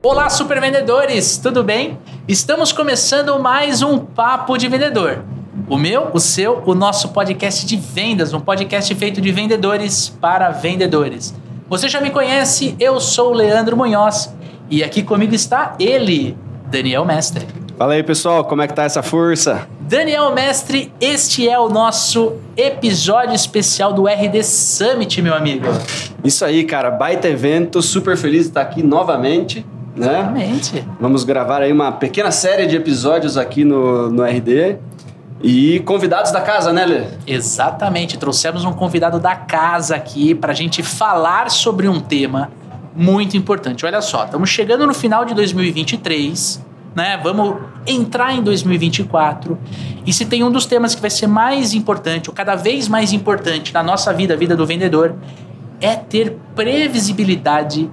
Olá, super vendedores, tudo bem? Estamos começando mais um Papo de Vendedor. O meu, o seu, o nosso podcast de vendas, um podcast feito de vendedores para vendedores. Você já me conhece, eu sou o Leandro Munhoz e aqui comigo está ele, Daniel Mestre. Fala aí, pessoal, como é que tá essa força? Daniel Mestre, este é o nosso episódio especial do RD Summit, meu amigo. Isso aí, cara, baita evento, super feliz de estar aqui novamente. Né? Exatamente. Vamos gravar aí uma pequena série de episódios aqui no RD e convidados da casa, né, Lê? Exatamente, trouxemos um convidado da casa aqui para a gente falar sobre um tema muito importante. Olha só, estamos chegando no final de 2023, né? Vamos entrar em 2024 e se tem um dos temas que vai ser mais importante, ou cada vez mais importante na nossa vida, a vida do vendedor, é ter previsibilidade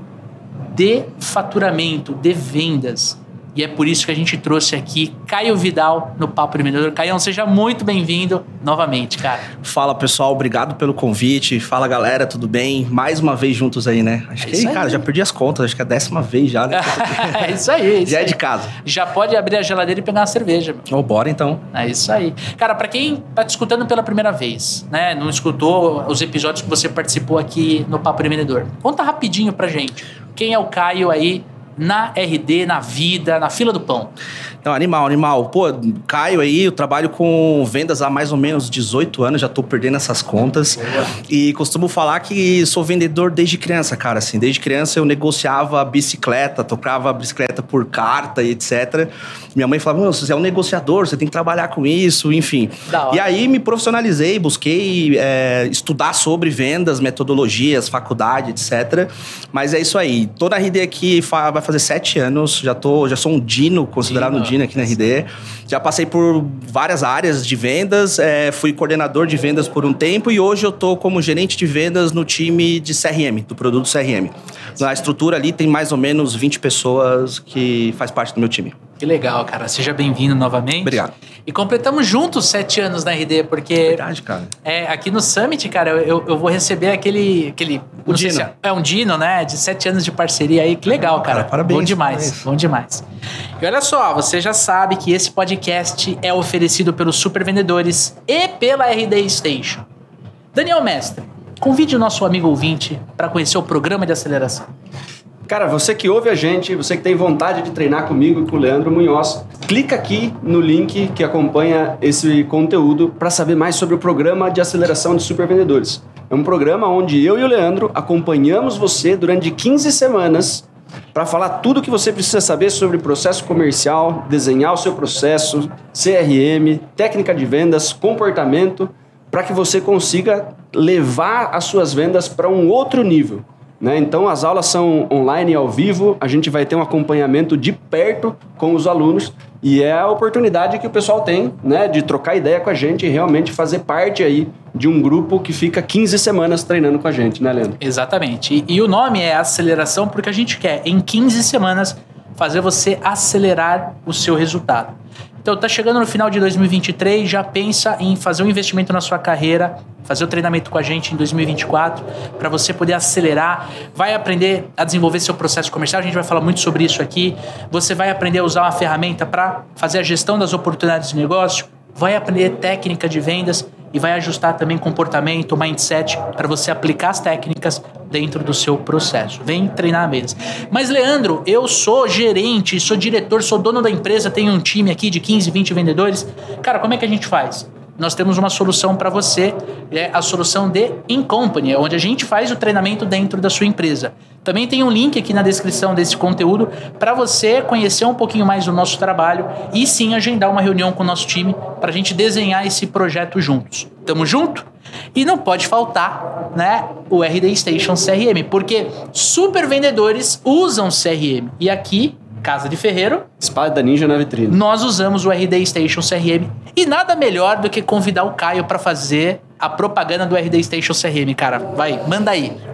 de faturamento, de vendas. E é por isso que a gente trouxe aqui Caio Vidal no Papo de Vendedor. Caião, seja muito bem-vindo novamente, cara. Fala, pessoal, obrigado pelo convite. Fala, galera, tudo bem? Mais uma vez juntos aí, né? Acho que, cara, já perdi as contas, acho que é a 10ª vez já, né? É isso aí. Já é de casa. Já pode abrir a geladeira e pegar uma cerveja. Oh, bora então. É isso aí. Cara, pra quem tá te escutando pela primeira vez, né? Não escutou os episódios que você participou aqui no Papo de Vendedor, conta rapidinho pra gente. Quem é o Caio aí na RD, na vida, na fila do pão? Não, animal. Pô, Caio aí, eu trabalho com vendas há mais ou menos 18 anos, já tô perdendo essas contas. E costumo falar que sou vendedor desde criança, cara, assim. Desde criança eu negociava bicicleta, tocava bicicleta por carta e etc. Minha mãe falava, você é um negociador, você tem que trabalhar com isso, enfim. E aí me profissionalizei, busquei estudar sobre vendas, metodologias, faculdade, etc. Mas é isso aí. Tô na RD aqui, vai fazer 7 anos, já sou um Dino, considerado um Dino aqui na RD. Já passei por várias áreas de vendas, fui coordenador de vendas por um tempo e hoje eu tô como gerente de vendas no time de CRM, do produto CRM. Na estrutura ali tem mais ou menos 20 pessoas que faz parte do meu time. Que legal, cara. Seja bem-vindo novamente. Obrigado. E completamos juntos 7 anos na RD, porque... Verdade, cara. Aqui no Summit, cara, eu vou receber aquele O Dino. Se é um Dino, né? De 7 anos de parceria aí. Que legal, cara. Parabéns. Bom demais, bom demais. E olha só, você já sabe que esse podcast é oferecido pelos Super Vendedores e pela RD Station. Daniel Mestre, convide o nosso amigo ouvinte para conhecer o programa de aceleração. Cara, você que ouve a gente, você que tem vontade de treinar comigo e com o Leandro Munhoz, clica aqui no link que acompanha esse conteúdo para saber mais sobre o programa de aceleração de super vendedores. É um programa onde eu e o Leandro acompanhamos você durante 15 semanas para falar tudo o que você precisa saber sobre processo comercial, desenhar o seu processo, CRM, técnica de vendas, comportamento, para que você consiga levar as suas vendas para um outro nível. Né? Então, as aulas são online e ao vivo, a gente vai ter um acompanhamento de perto com os alunos e é a oportunidade que o pessoal tem, né, de trocar ideia com a gente e realmente fazer parte aí de um grupo que fica 15 semanas treinando com a gente, né, Leandro? Exatamente. E o nome é aceleração porque a gente quer, em 15 semanas, fazer você acelerar o seu resultado. Então, tá chegando no final de 2023, já pensa em fazer um investimento na sua carreira, fazer o treinamento com a gente em 2024, para você poder acelerar, vai aprender a desenvolver seu processo comercial, a gente vai falar muito sobre isso aqui, você vai aprender a usar uma ferramenta para fazer a gestão das oportunidades de negócio, vai aprender técnica de vendas e vai ajustar também comportamento, mindset, para você aplicar as técnicas dentro do seu processo. Vem treinar mesmo. Mas, Leandro, eu sou gerente, sou diretor, sou dono da empresa, tenho um time aqui de 15, 20 vendedores. Cara, como é que a gente faz? Nós temos uma solução para você, é a solução de InCompany, onde a gente faz o treinamento dentro da sua empresa. Também tem um link aqui na descrição desse conteúdo para você conhecer um pouquinho mais do nosso trabalho e sim agendar uma reunião com o nosso time para a gente desenhar esse projeto juntos. Tamo junto? E não pode faltar, né, o RD Station CRM, porque super vendedores usam CRM. E aqui, Casa de Ferreiro, Espada da Ninja na vitrine. Nós usamos o RD Station CRM. E nada melhor do que convidar o Caio para fazer a propaganda do RD Station CRM, cara. Vai, manda aí.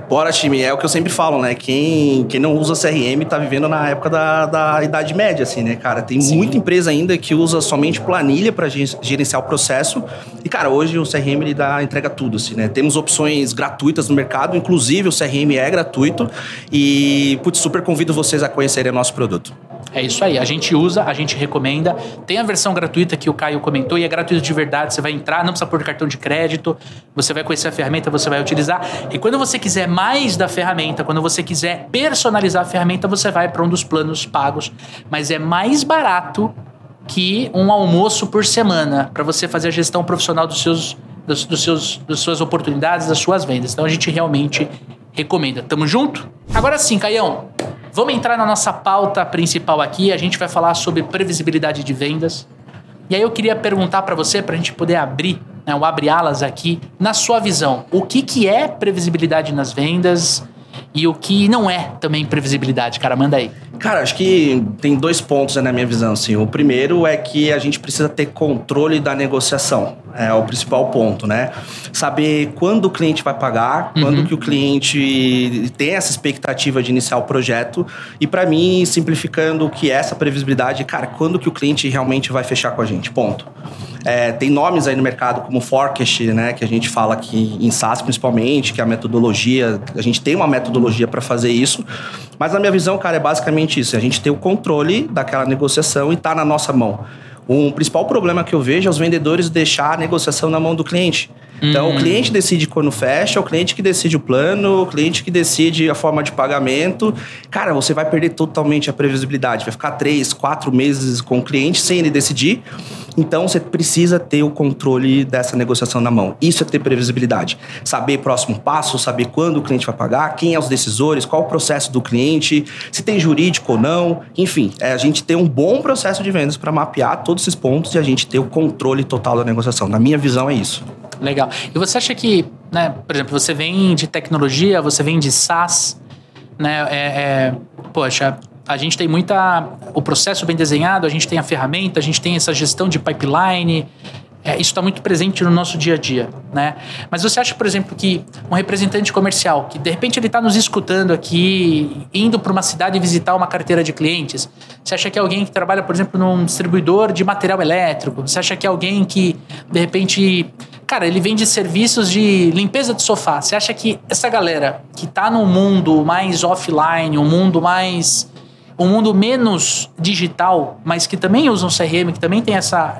Bora, time. É o que eu sempre falo, né? Quem não usa CRM tá vivendo na época da Idade Média, assim, né, cara? Tem muita empresa ainda que usa somente planilha para gerenciar o processo. E, cara, hoje o CRM ele entrega tudo, assim, né? Temos opções gratuitas no mercado, inclusive o CRM é gratuito. E, putz, super convido vocês a conhecerem o nosso produto. É isso aí, a gente usa, a gente recomenda. Tem a versão gratuita que o Caio comentou e é gratuito de verdade. Você vai entrar, não precisa pôr cartão de crédito, você vai conhecer a ferramenta, você vai utilizar. E quando você quiser mais da ferramenta, quando você quiser personalizar a ferramenta, você vai para um dos planos pagos. Mas é mais barato que um almoço por semana para você fazer a gestão profissional das suas oportunidades, das suas vendas. Então a gente realmente recomenda. Tamo junto? Agora sim, Caião. Vamos entrar na nossa pauta principal aqui. A gente vai falar sobre previsibilidade de vendas. E aí eu queria perguntar para você, para a gente poder abrir, né, o abre-alas aqui, na sua visão, o que é previsibilidade nas vendas e o que não é também previsibilidade? Cara, manda aí. Cara, acho que tem 2 pontos, né, na minha visão. Assim. O primeiro é que a gente precisa ter controle da negociação. É o principal ponto, né? Saber quando o cliente vai pagar, quando que o cliente tem essa expectativa de iniciar o projeto. E para mim, simplificando o que é essa previsibilidade, cara, quando que o cliente realmente vai fechar com a gente, ponto. Tem nomes aí no mercado como Forecast, né? Que a gente fala aqui em SaaS principalmente, que é a metodologia. A gente tem uma metodologia para fazer isso. Mas na minha visão, cara, é basicamente isso. A gente tem o controle daquela negociação e tá na nossa mão. Um principal problema que eu vejo é os vendedores deixar a negociação na mão do cliente. Então, o cliente decide quando fecha, o cliente que decide o plano, o cliente que decide a forma de pagamento. Cara, você vai perder totalmente a previsibilidade. Vai ficar 3, 4 meses com o cliente sem ele decidir. Então, você precisa ter o controle dessa negociação na mão. Isso é ter previsibilidade. Saber o próximo passo, saber quando o cliente vai pagar, quem é os decisores, qual o processo do cliente, se tem jurídico ou não. Enfim, a gente ter um bom processo de vendas para mapear todos esses pontos e a gente ter o controle total da negociação. Na minha visão, é isso. Legal. E você acha que, né, por exemplo, você vem de tecnologia, você vem de SaaS, né? Poxa, a gente tem o processo bem desenhado, a gente tem a ferramenta, a gente tem essa gestão de pipeline. Isso está muito presente no nosso dia a dia, né? Mas você acha, por exemplo, que um representante comercial, que de repente ele está nos escutando aqui, indo para uma cidade visitar uma carteira de clientes, você acha que é alguém que trabalha, por exemplo, num distribuidor de material elétrico? Você acha que é alguém que, de repente, cara, ele vende serviços de limpeza de sofá? Você acha que essa galera que está num mundo mais offline, um mundo menos digital, mas que também usa um CRM, que também tem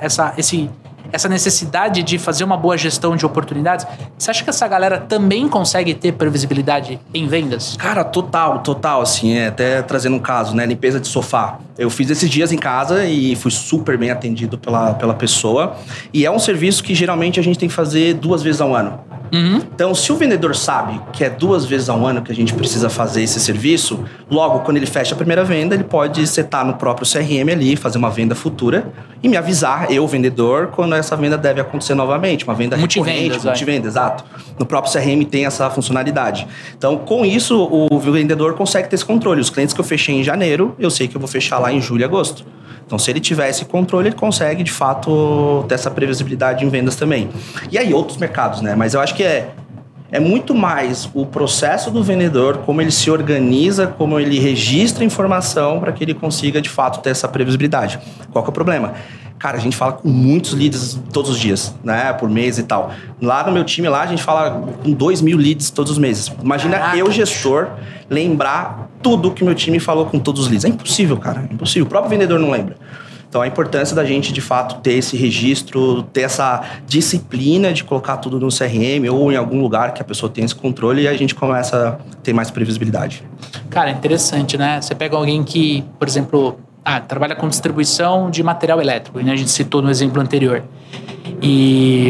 essa necessidade de fazer uma boa gestão de oportunidades, você acha que essa galera também consegue ter previsibilidade em vendas? Cara, total, assim, até trazendo um caso, né, limpeza de sofá. Eu fiz esses dias em casa e fui super bem atendido pela pessoa, e é um serviço que geralmente a gente tem que fazer 2 vezes ao ano. Então, se o vendedor sabe que é 2 vezes ao ano que a gente precisa fazer esse serviço, logo, quando ele fecha a primeira venda, ele pode setar no próprio CRM ali, fazer uma venda futura e me avisar, eu, vendedor, quando essa venda deve acontecer novamente. Uma venda recorrente, multivenda, exato. No próprio CRM tem essa funcionalidade. Então, com isso, o vendedor consegue ter esse controle. Os clientes que eu fechei em janeiro, eu sei que eu vou fechar lá em julho e agosto. Então, se ele tiver esse controle, ele consegue, de fato, ter essa previsibilidade em vendas também. E aí, outros mercados, né? Mas eu acho que é muito mais o processo do vendedor, como ele se organiza, como ele registra informação para que ele consiga, de fato, ter essa previsibilidade. Qual que é o problema? Cara, a gente fala com muitos leads todos os dias, né? Por mês e tal. Lá no meu time, a gente fala com 2.000 leads todos os meses. Imagina eu, gestor, lembrar tudo que meu time falou com todos os leads. É impossível, cara. É impossível. O próprio vendedor não lembra. Então, a importância da gente, de fato, ter esse registro, ter essa disciplina de colocar tudo no CRM ou em algum lugar que a pessoa tenha esse controle e a gente começa a ter mais previsibilidade. Cara, interessante, né? Você pega alguém que, por exemplo, trabalha com distribuição de material elétrico, né? A gente citou no exemplo anterior. E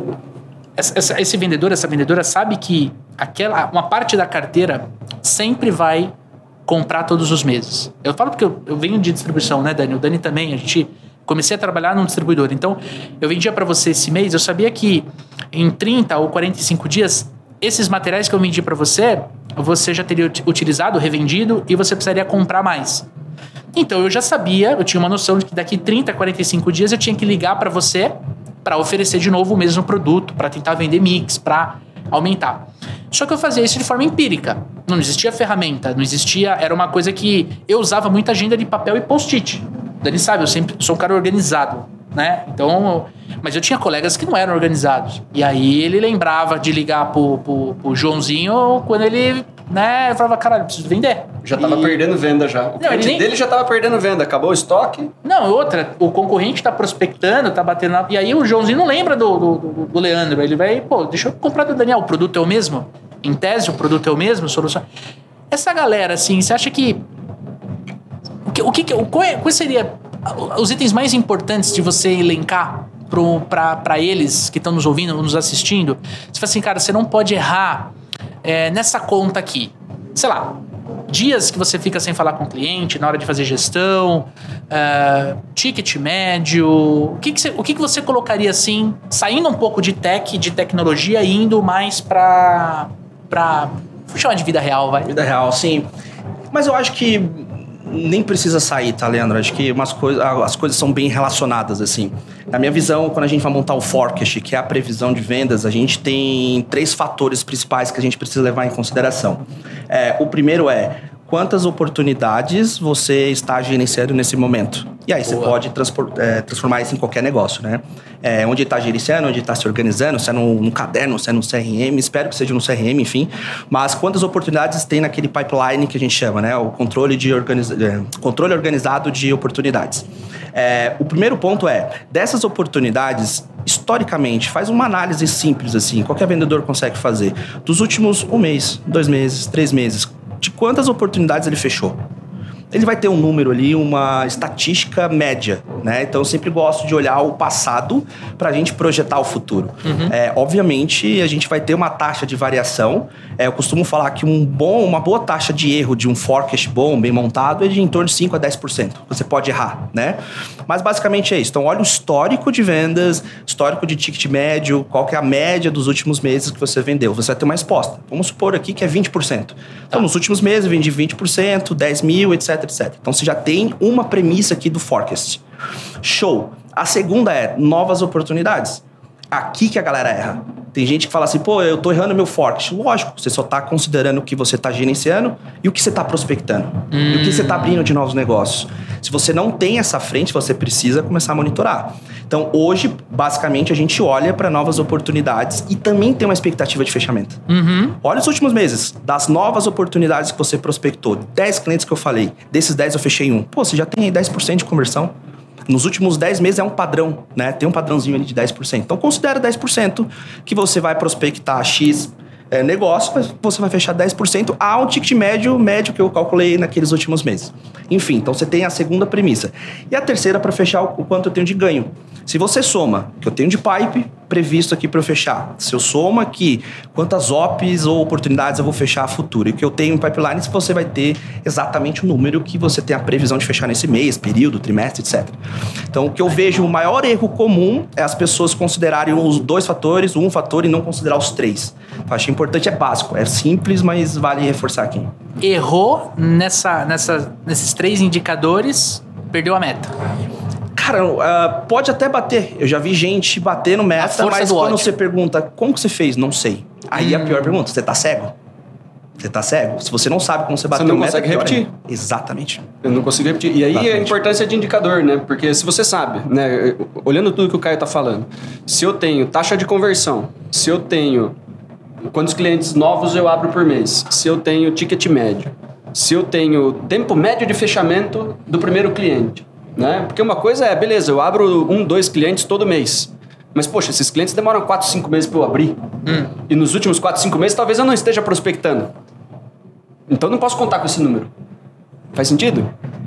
esse vendedor, essa vendedora sabe que uma parte da carteira sempre vai comprar todos os meses. Eu falo porque eu venho de distribuição, né, Dani? O Dani também, comecei a trabalhar num distribuidor. Então, eu vendia para você esse mês, eu sabia que em 30 ou 45 dias, esses materiais que eu vendi para você já teria utilizado, revendido, e você precisaria comprar mais. Então, eu já sabia, eu tinha uma noção de que daqui 30, 45 dias eu tinha que ligar para você para oferecer de novo o mesmo produto, para tentar vender mix, para aumentar. Só que eu fazia isso de forma empírica. Não existia ferramenta, não existia... Era uma coisa que eu usava muita agenda de papel e post-it. Dani sabe, eu sempre sou um cara organizado, né? Então... Mas eu tinha colegas que não eram organizados. E aí ele lembrava de ligar pro Joãozinho quando ele... Né? Eu falava, caralho, eu preciso vender. Já tava perdendo venda já. O cliente dele já tava perdendo venda. Acabou o estoque. Não, outra. O concorrente tá prospectando, tá batendo na... E aí o Joãozinho não lembra do Leandro. Ele vai, pô, deixa eu comprar do Daniel. O produto é o mesmo? Em tese, o produto é o mesmo? Solução... Essa galera, assim, você acha que... Qual seria os itens mais importantes de você elencar para eles que estão nos ouvindo, nos assistindo? Você fala assim, cara, você não pode errar nessa conta aqui. Sei lá, dias que você fica sem falar com o cliente, na hora de fazer gestão, ticket médio. O que você colocaria assim, saindo um pouco de tech, de tecnologia, e indo mais para vou chamar de vida real, vai? Vida real, sim. Mas eu acho que nem precisa sair, tá, Leandro? Acho que as coisas são bem relacionadas, assim. Na minha visão, quando a gente vai montar o forecast, que é a previsão de vendas, a gente tem 3 fatores principais que a gente precisa levar em consideração. O primeiro é quantas oportunidades você está gerenciando nesse momento. E aí você pode transformar isso em qualquer negócio, né? Onde está gerenciando, onde está se organizando, se é no caderno, se é no CRM, espero que seja no CRM, enfim. Mas quantas oportunidades tem naquele pipeline que a gente chama, né? O controle organizado de oportunidades. O primeiro ponto dessas oportunidades, historicamente, faz uma análise simples, assim, qualquer vendedor consegue fazer. Dos últimos 1 mês, 2 meses, 3 meses, de quantas oportunidades ele fechou. Ele vai ter um número ali, uma estatística média, né? Então, eu sempre gosto de olhar o passado para a gente projetar o futuro. Uhum. Obviamente, a gente vai ter uma taxa de variação. Eu costumo falar que uma boa taxa de erro de um forecast bom, bem montado, é de em torno de 5% a 10%. Você pode errar, né? Mas, basicamente, é isso. Então, olha o histórico de vendas, histórico de ticket médio, qual que é a média dos últimos meses que você vendeu. Você vai ter uma resposta. Vamos supor aqui que é 20%. Então, nos últimos meses, eu vendi 20%, 10 mil, etc. Então, você já tem uma premissa aqui do forecast. Show! A segunda é novas oportunidades. Aqui que a galera erra. Tem gente que fala assim, pô, eu tô errando meu forecast. Lógico, você só tá considerando o que você tá gerenciando e o que você tá prospectando. E o que você tá abrindo de novos negócios. Se você não tem essa frente, você precisa começar a monitorar. Então, hoje, basicamente, a gente olha para novas oportunidades e também tem uma expectativa de fechamento. Uhum. Olha os últimos meses, das novas oportunidades que você prospectou. 10 clientes que eu falei, desses 10 eu fechei 1. Pô, você já tem aí 10% de conversão. Nos últimos 10 meses é um padrão, né? Tem um padrãozinho ali de 10%. Então, considera 10% que você vai prospectar X negócio, mas você vai fechar 10% a um ticket médio que eu calculei naqueles últimos meses. Enfim, então você tem a segunda premissa. E a terceira, para fechar, o quanto eu tenho de ganho. Se você soma o que eu tenho de pipe previsto aqui para eu fechar, se eu soma aqui quantas ops ou oportunidades eu vou fechar a futuro, e o que eu tenho em pipeline, você vai ter exatamente o número que você tem a previsão de fechar nesse mês, período, trimestre, etc. Então, o que eu vejo, o maior erro comum é as pessoas considerarem os 2 fatores, um fator, e não considerar os 3. Eu acho importante, é básico, é simples, mas vale reforçar aqui. Errou nesses 3 indicadores, perdeu a meta. Cara, pode até bater. Eu já vi gente bater no meta, mas quando você pergunta, como que você fez? Não sei. Aí a pior pergunta, você tá cego? Você tá cego? Se você não sabe como você bateu no meta... Você não consegue repetir. Exatamente. Eu não consigo repetir. E aí a importância de indicador, né? Porque se você sabe, né? Olhando tudo que o Caio tá falando, se eu tenho taxa de conversão, se eu tenho quantos clientes novos eu abro por mês, se eu tenho ticket médio, se eu tenho tempo médio de fechamento do primeiro cliente, né? Porque uma coisa é, beleza, eu abro 1, 2 clientes todo mês. Mas, poxa, esses clientes demoram 4, 5 meses para eu abrir. E nos últimos 4, 5 meses, talvez eu não esteja prospectando. Então, eu não posso contar com esse número. Faz sentido?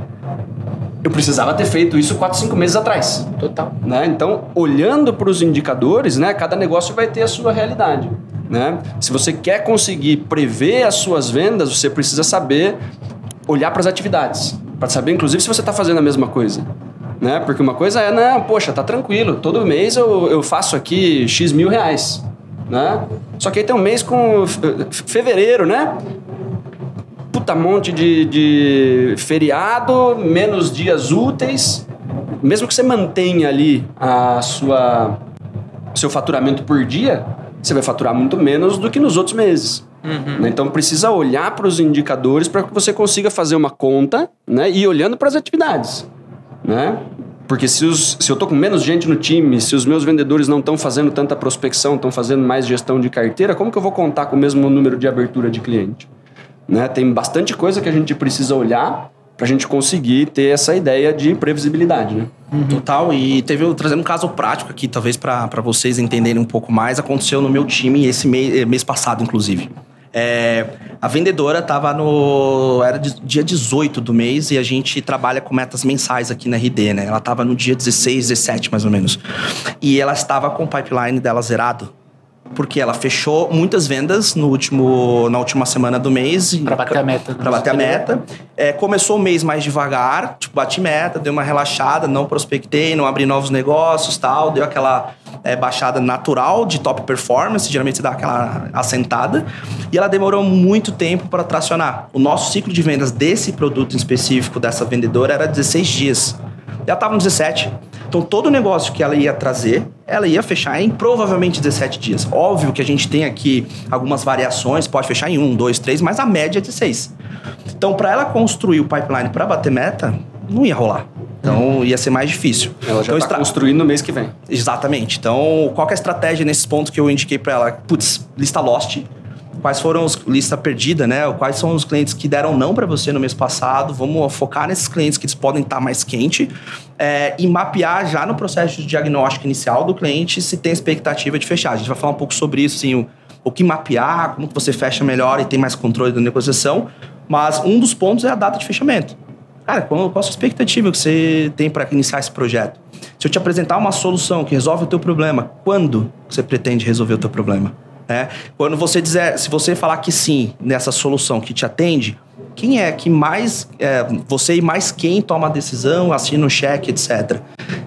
Eu precisava ter feito isso 4, 5 meses atrás. Total. Né? Então, olhando para os indicadores, né, cada negócio vai ter a sua realidade. Né? Se você quer conseguir prever as suas vendas, você precisa saber olhar para as atividades. Para saber, inclusive, se você está fazendo a mesma coisa. Né? Porque uma coisa é, não, poxa, tá tranquilo, todo mês eu faço aqui X mil reais. Né? Só que aí tem um mês com fevereiro, né? Puta monte de feriado, menos dias úteis. Mesmo que você mantenha ali seu faturamento por dia, você vai faturar muito menos do que nos outros meses. Né? Então precisa olhar para os indicadores para que você consiga fazer uma conta, né? E ir olhando para as atividades. Né? Porque se eu estou com menos gente no time, se os meus vendedores não estão fazendo tanta prospecção, estão fazendo mais gestão de carteira, como que eu vou contar com o mesmo número de abertura de cliente? Né? Tem bastante coisa que a gente precisa olhar para a gente conseguir ter essa ideia de previsibilidade. Né? Total, e trazendo um caso prático aqui, talvez para vocês entenderem um pouco mais, aconteceu no meu time esse mês passado, inclusive. A vendedora estava era dia 18 do mês e a gente trabalha com metas mensais aqui na RD, né? Ela estava no dia 16, 17 mais ou menos. E ela estava com o pipeline dela zerado. Porque ela fechou muitas vendas na última semana do mês. Para bater a meta. Para bater a meta. Começou o mês mais devagar, bati meta, deu uma relaxada, não prospectei, não abri novos negócios, tal. Deu aquela baixada natural de top performance, geralmente você dá aquela assentada. E ela demorou muito tempo para tracionar. O nosso ciclo de vendas desse produto em específico, dessa vendedora, era 16 dias. Ela estava no 17. Então, todo o negócio que ela ia trazer, ela ia fechar em provavelmente 17 dias. Óbvio que a gente tem aqui algumas variações, pode fechar em 1, 2, 3, mas a média é de 6. Então, para ela construir o pipeline para bater meta, não ia rolar. Então, ia ser mais difícil. Ela já está construindo no mês que vem. Exatamente. Então, qual que é a estratégia nesses pontos que eu indiquei para ela? Putz, lista lost. Quais foram os lista perdida, né? Quais são os clientes que deram não para você no mês passado? Vamos focar nesses clientes que eles podem estar mais quente e mapear já no processo de diagnóstico inicial do cliente se tem expectativa de fechar. A gente vai falar um pouco sobre isso, assim, o que mapear, como que você fecha melhor e tem mais controle da negociação. Mas um dos pontos é a data de fechamento. Cara, qual a sua expectativa que você tem para iniciar esse projeto? Se eu te apresentar uma solução que resolve o teu problema, quando você pretende resolver o teu problema? Quando você se você falar que sim nessa solução que te atende, quem é que mais, você e mais quem toma a decisão, assina um cheque, etc.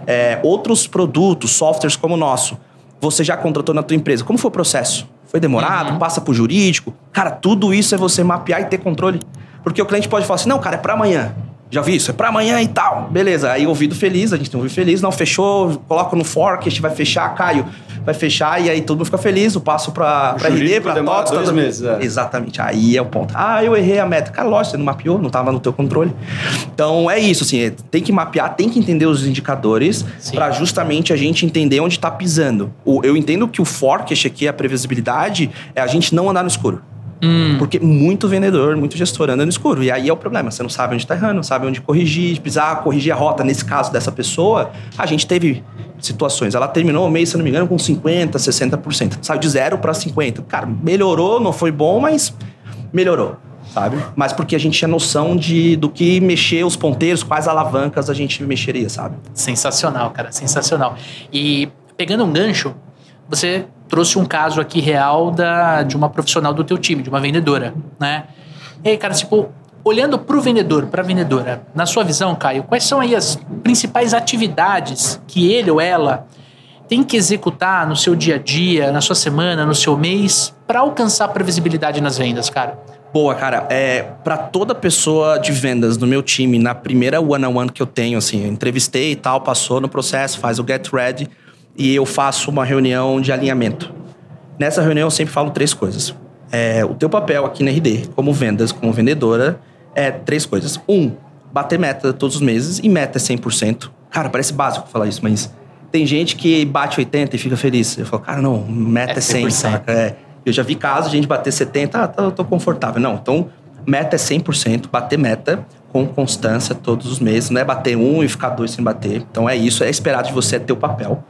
Outros produtos, softwares como o nosso, você já contratou na tua empresa, como foi o processo? Foi demorado? Passa por jurídico? Cara, tudo isso é você mapear e ter controle. Porque o cliente pode falar assim, não, cara, é para amanhã. Já vi isso, é pra amanhã e tal. Beleza, aí ouvido feliz, a gente tem ouvido feliz. Não, fechou, coloca no fork, a gente vai fechar, Caio vai fechar e aí todo mundo fica feliz. Eu passo pra RD, pra TOTS. 2 meses, Exatamente, aí é o ponto. Eu errei a meta. Cara, lógico, você não mapeou, não tava no teu controle. Então é isso, assim, tem que mapear, tem que entender os indicadores pra justamente a gente entender onde tá pisando. Eu entendo que o forecast aqui, a previsibilidade, é a gente não andar no escuro. Porque muito vendedor, muito gestor anda no escuro. E aí é o problema. Você não sabe onde está errando, não sabe onde corrigir, precisar corrigir a rota. Nesse caso dessa pessoa, a gente teve situações. Ela terminou o mês, se não me engano, com 50%, 60%. Saiu de 0 para 50%. Cara, melhorou, não foi bom, mas melhorou, sabe? Mas porque a gente tinha noção do que mexer os ponteiros, quais alavancas a gente mexeria, sabe? Sensacional, cara, sensacional. E pegando um gancho, você trouxe um caso aqui real de uma profissional do teu time, de uma vendedora, né? E aí, cara, tipo, olhando pro vendedor, pra vendedora, na sua visão, Caio, quais são aí as principais atividades que ele ou ela tem que executar no seu dia a dia, na sua semana, no seu mês, para alcançar previsibilidade nas vendas, cara? Boa, cara. Para toda pessoa de vendas no meu time, na primeira one-on-one que eu tenho, assim, eu entrevistei e tal, passou no processo, faz o get ready, e eu faço uma reunião de alinhamento. Nessa reunião eu sempre falo 3 coisas. O teu papel aqui na RD, como vendas, como vendedora, é 3 coisas. 1, bater meta todos os meses, e meta é 100%. Cara, parece básico falar isso, mas tem gente que bate 80% e fica feliz. Eu falo, cara, não, meta é 100%, saca? Eu já vi casos de gente bater 70%, eu tô confortável. Não, então meta é 100%, bater meta com constância todos os meses. Não é bater 1 e ficar 2 sem bater. Então é isso, é esperado de você, é teu papel.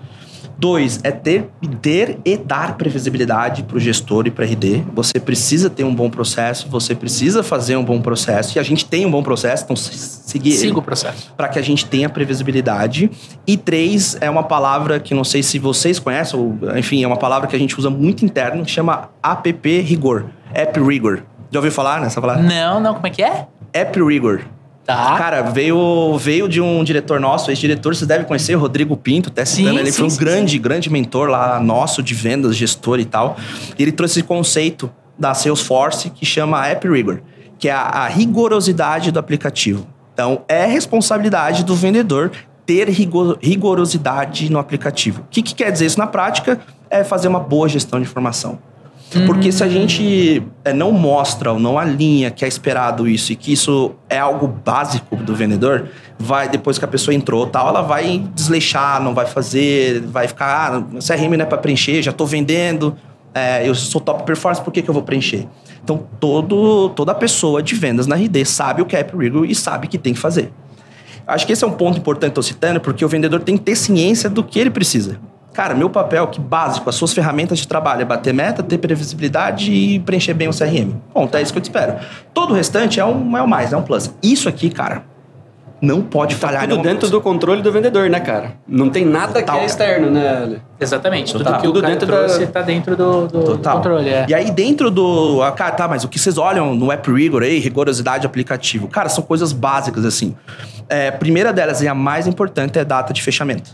2, é ter e dar previsibilidade para o gestor e para a RD. Você precisa ter um bom processo, você precisa fazer um bom processo, e a gente tem um bom processo, então siga o processo. Para que a gente tenha previsibilidade. E 3, é uma palavra que não sei se vocês conhecem, ou, enfim, é uma palavra que a gente usa muito interno, que chama APP Rigor. App Rigor. Já ouviu falar nessa palavra? Não, como é que é? App Rigor. Tá. Cara, veio de um diretor nosso, ex-diretor, vocês devem conhecer, o Rodrigo Pinto, até citando, ele foi um grande mentor lá nosso de vendas, gestor e tal. E ele trouxe esse conceito da Salesforce que chama App Rigor, que é a rigorosidade do aplicativo. Então, é responsabilidade do vendedor ter rigorosidade no aplicativo. O que quer dizer isso na prática? É fazer uma boa gestão de informação. Porque se a gente não mostra ou não alinha que é esperado isso e que isso é algo básico do vendedor, depois que a pessoa entrou tal, ela vai desleixar, não vai fazer, vai ficar, CRM não é para preencher, já estou vendendo, eu sou top performance, por que eu vou preencher? Então, toda pessoa de vendas na RD sabe o que é App Rigor e sabe o que tem que fazer. Acho que esse é um ponto importante que eu estou citando, porque o vendedor tem que ter ciência do que ele precisa. Cara, meu papel que básico, as suas ferramentas de trabalho é bater meta, ter previsibilidade e preencher bem o CRM. Bom, é isso que eu te espero. Todo o restante é o mais, é um plus. Isso aqui, cara, não pode falhar. Tudo dentro do controle do vendedor, né, cara? Não tem nada que é externo, né? Exatamente. Total. Tudo que o cara dentro trouxe tá dentro do controle. E aí dentro do... Cara, tá, mas o que vocês olham no App Rigor aí, rigorosidade aplicativo, cara, são coisas básicas, assim. Primeira delas e a mais importante é data de fechamento.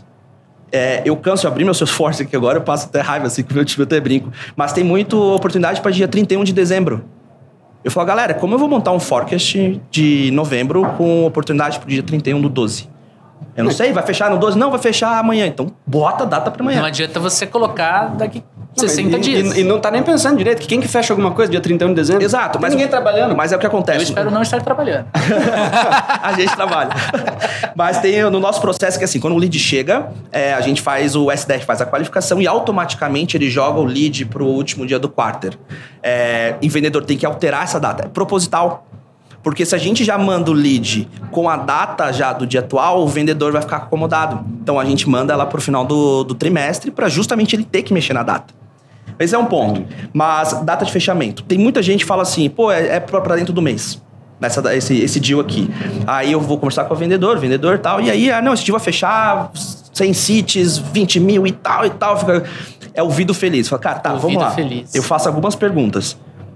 Eu canso de abrir meu Salesforce aqui agora, eu passo até raiva, assim, que o meu time até brinco. Mas tem muita oportunidade para dia 31 de dezembro. Eu falo, galera, como eu vou montar um forecast de novembro com oportunidade para o dia 31 do 12? Eu não sei, vai fechar no 12? Não, vai fechar amanhã. Então, bota a data para amanhã. Não adianta você colocar daqui 60 dias. E não tá nem pensando direito, que quem que fecha alguma coisa dia 31 de dezembro? Exato. Mas ninguém trabalhando. Mas é o que acontece. Eu espero não estar trabalhando. A gente trabalha. Mas tem no nosso processo que assim, quando o lead chega, a gente faz o SDR, faz a qualificação e automaticamente ele joga o lead pro último dia do quarter. E o vendedor tem que alterar essa data. É proposital. Porque se a gente já manda o lead com a data já do dia atual, o vendedor vai ficar acomodado. Então a gente manda ela pro final do trimestre para justamente ele ter que mexer na data. Esse é um ponto. Mas data de fechamento. Tem muita gente que fala assim, pô, é pra dentro do mês. Esse deal aqui. Aí eu vou conversar com o vendedor e tal. E aí, não, esse deal vai fechar 100 seats, 20 mil e tal. Fica, ouvido feliz. Fala, cara, tá, vamos lá. Feliz. Eu faço algumas perguntas.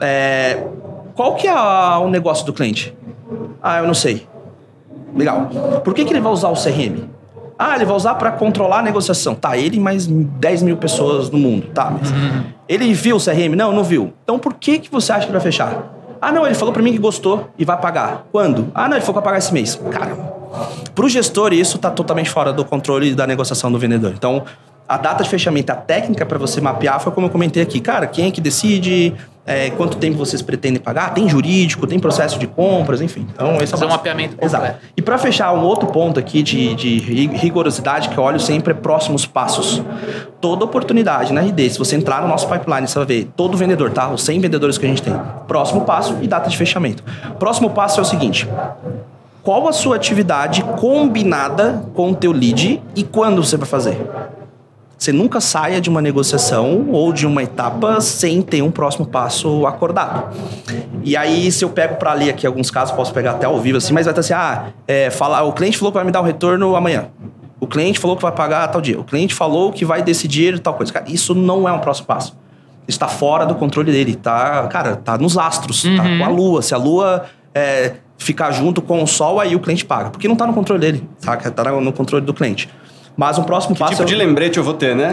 Qual que é o negócio do cliente? Eu não sei. Legal. Por que ele vai usar o CRM? Ele vai usar para controlar a negociação. Tá, ele e mais 10 mil pessoas no mundo. Tá, mas ele viu o CRM? Não viu. Então por que você acha que vai fechar? Não, ele falou para mim que gostou e vai pagar. Quando? Não, ele falou que vai pagar esse mês. Cara, pro gestor isso tá totalmente fora do controle da negociação do vendedor. Então, a data de fechamento, a técnica para você mapear foi como eu comentei aqui. Cara, quem é que decide? Quanto tempo vocês pretendem pagar? Tem jurídico, tem processo de compras, enfim. Então, esse é um mapeamento completo. Exato. E para fechar, um outro ponto aqui de rigorosidade que eu olho sempre é próximos passos. Toda oportunidade na RD, se você entrar no nosso pipeline, você vai ver todo vendedor, tá? Os 100 vendedores que a gente tem. Próximo passo e data de fechamento. Próximo passo é o seguinte: qual a sua atividade combinada com o teu lead e quando você vai fazer? Você nunca saia de uma negociação ou de uma etapa sem ter um próximo passo acordado. E aí, se eu pego para ler aqui alguns casos, posso pegar até ao vivo assim, mas vai estar assim, o cliente falou que vai me dar um retorno amanhã. O cliente falou que vai pagar tal dia. O cliente falou que vai decidir tal coisa. Cara, isso não é um próximo passo. Isso está fora do controle dele. Tá nos astros, tá com a lua. Se a lua ficar junto com o sol, aí o cliente paga. Porque não está no controle dele, saca? Tá no controle do cliente. Mas um próximo passo... Que tipo de lembrete eu vou ter, né?